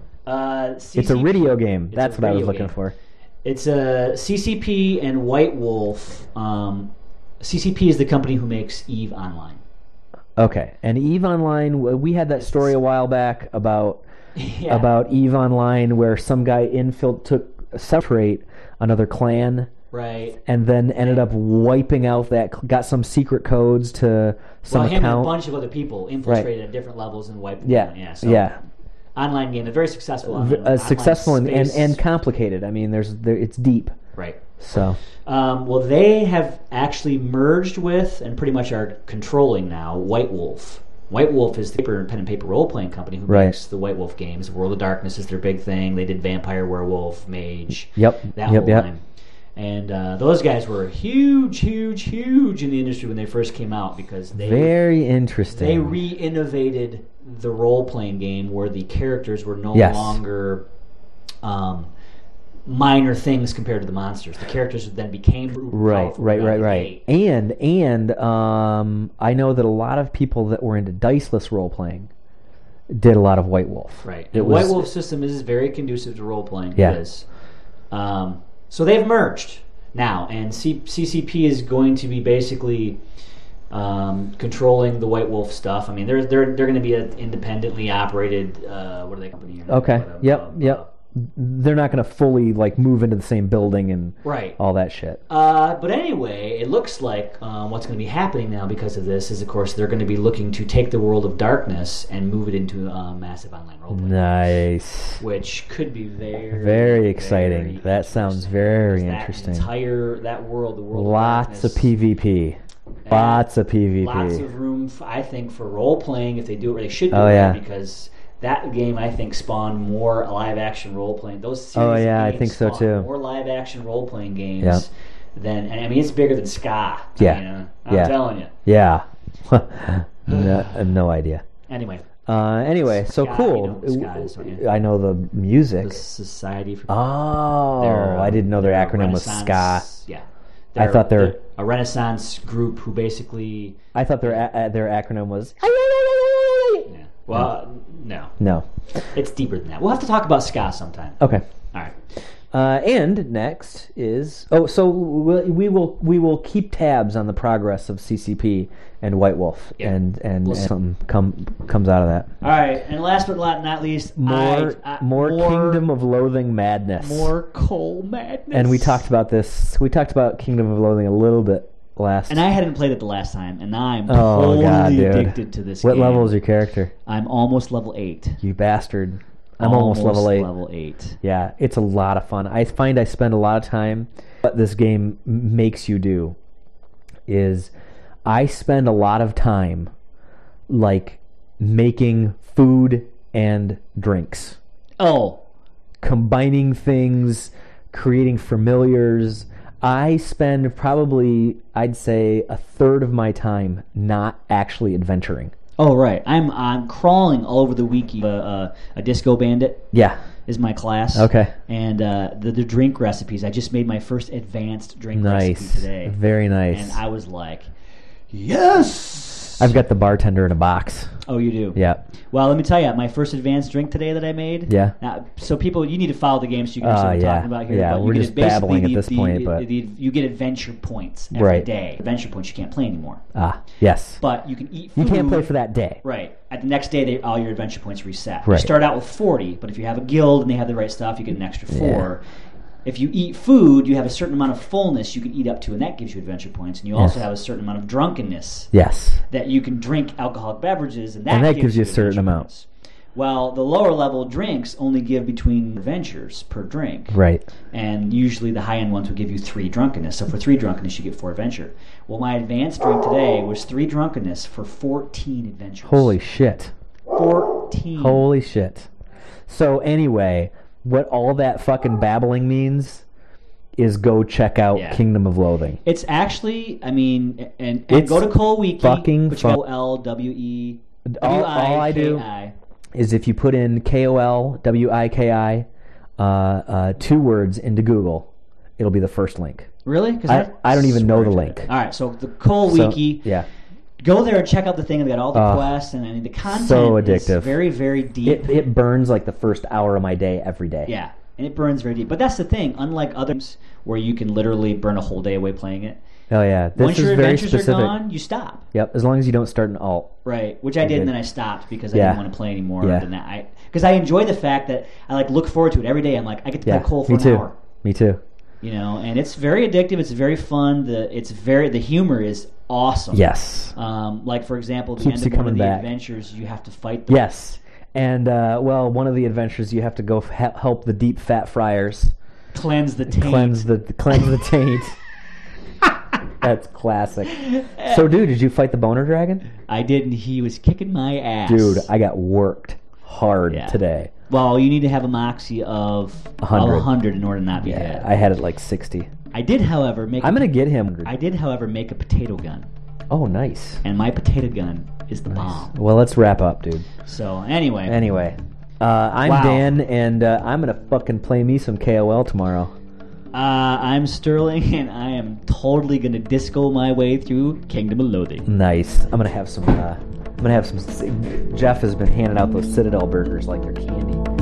Uh, It's a C C P radio game. It's That's a what I was radio looking game. for. It's a C C P and White Wolf. Um, C C P is the company who makes EVE Online. Okay. And EVE Online, w- we had that story a while back about Yeah. about EVE Online where some guy infil took separate another clan Right. and then ended up wiping out that got some secret codes to some Well, him and a account. bunch of other people infiltrated at different levels and wiped them Yeah. out. Yeah. So yeah. Online game, a very successful V- online, uh, online successful and, and, space. and complicated. I mean, there's there, it's deep. Right. So Um, well, they have actually merged with and pretty much are controlling now White Wolf. White Wolf is the paper, pen and paper role playing company who Right. makes the White Wolf games. World of Darkness is their big thing. They did Vampire, Werewolf, Mage. Yep, That yep, whole yep. line. And uh, those guys were huge, huge, huge in the industry when they first came out because they very interesting. they re-innovated the role-playing game where the characters were no Yes. longer um, minor things compared to the monsters. The characters then became Right, powerful right, out right, of the right. gate. And and um, I know that a lot of people that were into diceless role playing did a lot of White Wolf. Right. It The was, White Wolf system is very conducive to role-playing. Yeah. It is. Um, so they've merged now, and C- CCP is going to be basically um, controlling the White Wolf stuff. I mean, they're they're they're going to be an independently operated. Uh, what are they company? here? Okay. Uh, Yep. uh, Yep. They're not going to fully like move into the same building and Right. all that shit. Uh, but anyway, it looks like um, what's going to be happening now because of this is, of course, they're going to be looking to take the World of Darkness and move it into a massive online role play, Nice. which could be very, Very exciting. very That sounds interesting. very That interesting. entire that world, the world, Lots of of Darkness, PvP. and Lots of PvP. lots of room, f- I think, for role playing if they do it. Or they should do Oh, it yeah. because that game I think spawned more live action role playing. Those series Oh, yeah, I of games think so, spawned too. More live action role playing games Yep. than, and I mean it's bigger than Ska. Yeah. I mean, uh, I'm Yeah. telling you. Yeah. no, no idea. Anyway, Uh, anyway, so Ska, cool. you know what Ska is, don't you? I know the music. the Society for Oh, They're, I um, didn't know their they're a acronym was Ska. Renaissance- Yeah. I thought they're- they're a Renaissance group who basically. I thought their a- their acronym was. Yeah. Well, no, No. it's deeper than that. We'll have to talk about Ska sometime. Okay. All right. Uh, and next is oh, so we'll, we will we will keep tabs on the progress of C C P and White Wolf, Yeah. and and, We'll and see. something come comes out of that. All right, and last but not least, More I, I, more Kingdom of Loathing madness. more Cole madness. And we talked about this. We talked about Kingdom of Loathing a little bit last. And I hadn't played it the last time, and now I'm Oh, totally God, dude. addicted to this what game. level is your character? I'm almost level eight. You bastard! I'm almost, level eight. Level eight. Yeah, it's a lot of fun. I find I spend a lot of time. What this game m- makes you do is I spend a lot of time like making food and drinks, Oh, combining things, creating familiars. I spend probably, I'd say, a third of my time not actually adventuring. oh, right. I'm I'm crawling all over the wiki. Uh, uh, a disco bandit Yeah. is my class. Okay. And uh, the the drink recipes. I just made my first advanced drink Nice. recipe today. Very nice. And I was like, yes. I've got the bartender in a box. Oh, you do? Yeah. Well, let me tell you, my first advanced drink today that I made. Yeah. Now, so people, you need to follow the game so you can Uh, understand what yeah. I'm talking about here. Yeah, but you we're get just basically babbling at the- this the- point, the- but- the- you get adventure points every day. Right. Adventure points you can't play anymore. Ah, yes. But you can eat You food. can't play for that day. Right. At the next day, they, all your adventure points reset. You Right. start out with forty, but if you have a guild and they have the right stuff, you get an extra four. If you eat food, you have a certain amount of fullness you can eat up to, and that gives you adventure points. And you also Yes. have a certain amount of drunkenness Yes. that you can drink alcoholic beverages, and that, And that gives, gives you a certain adventure amount. points. Well, the lower level drinks only give between adventures per drink. Right. And usually the high end ones will give you three drunkenness. So for three drunkenness, you get four adventure. Well, my advanced drink today was three drunkenness for fourteen adventures. Holy shit. fourteen. Holy shit. So anyway, what all that fucking babbling means is go check out Yeah. Kingdom of Loathing. It's actually, I mean, and, and It's go to Cole Wiki. fucking But you got fun. L W E All- W all I I do- K I. Is if you put in K O L W I K I uh, uh, two words into Google, it'll be the first link. Really? 'Cause I- that's I don't even know the super link. exciting. All right, so the Cole So, Wiki. yeah. Go there and check out the thing. They got all the Oh, quests and, and the content. so is addictive. very, very deep. It, it burns like the first hour of my day every day. Yeah, and it burns very deep. But that's the thing. Unlike others where you can literally burn a whole day away playing it, Oh yeah. This once is your very adventures specific. are gone, you stop. Yep. As long as you don't start an alt. Right, which I did, Okay. and then I stopped because I Yeah. didn't want to play anymore. Yeah. Than that, I because I enjoy the fact that I like look forward to it every day. I'm like, I get to Yeah. play Cole for Me an too. hour, Me too. you know, and it's very addictive. It's very fun. The it's very the humor is awesome. Yes. Um, like for example, the Keeps end you of one of coming the back. adventures, you have to fight. Them. Yes. And uh, well, one of the adventures you have to go f- he- help the deep fat friars Cleanse the taint. cleanse the cleanse the taint. That's classic. So, dude, did you fight the boner dragon? I didn't. He was kicking my ass, Dude, I got worked hard Yeah. today. Well, you need to have a moxie of A hundred. a hundred in order to not be Yeah, hit. I had it like sixty. I did, however, make. I'm a, gonna get him. I did, however, make a potato gun, Oh, nice. and my potato gun is the bomb. Well, let's wrap up, dude. So anyway, Anyway, uh, I'm Wow. Dan, and uh, I'm gonna fucking play me some K O L tomorrow. uh, I'm Sterling, and I am totally gonna disco my way through Kingdom of Loathing. Nice. I'm gonna have some. Uh, I'm gonna have some. Jeff has been handing out those Citadel burgers like they're candy.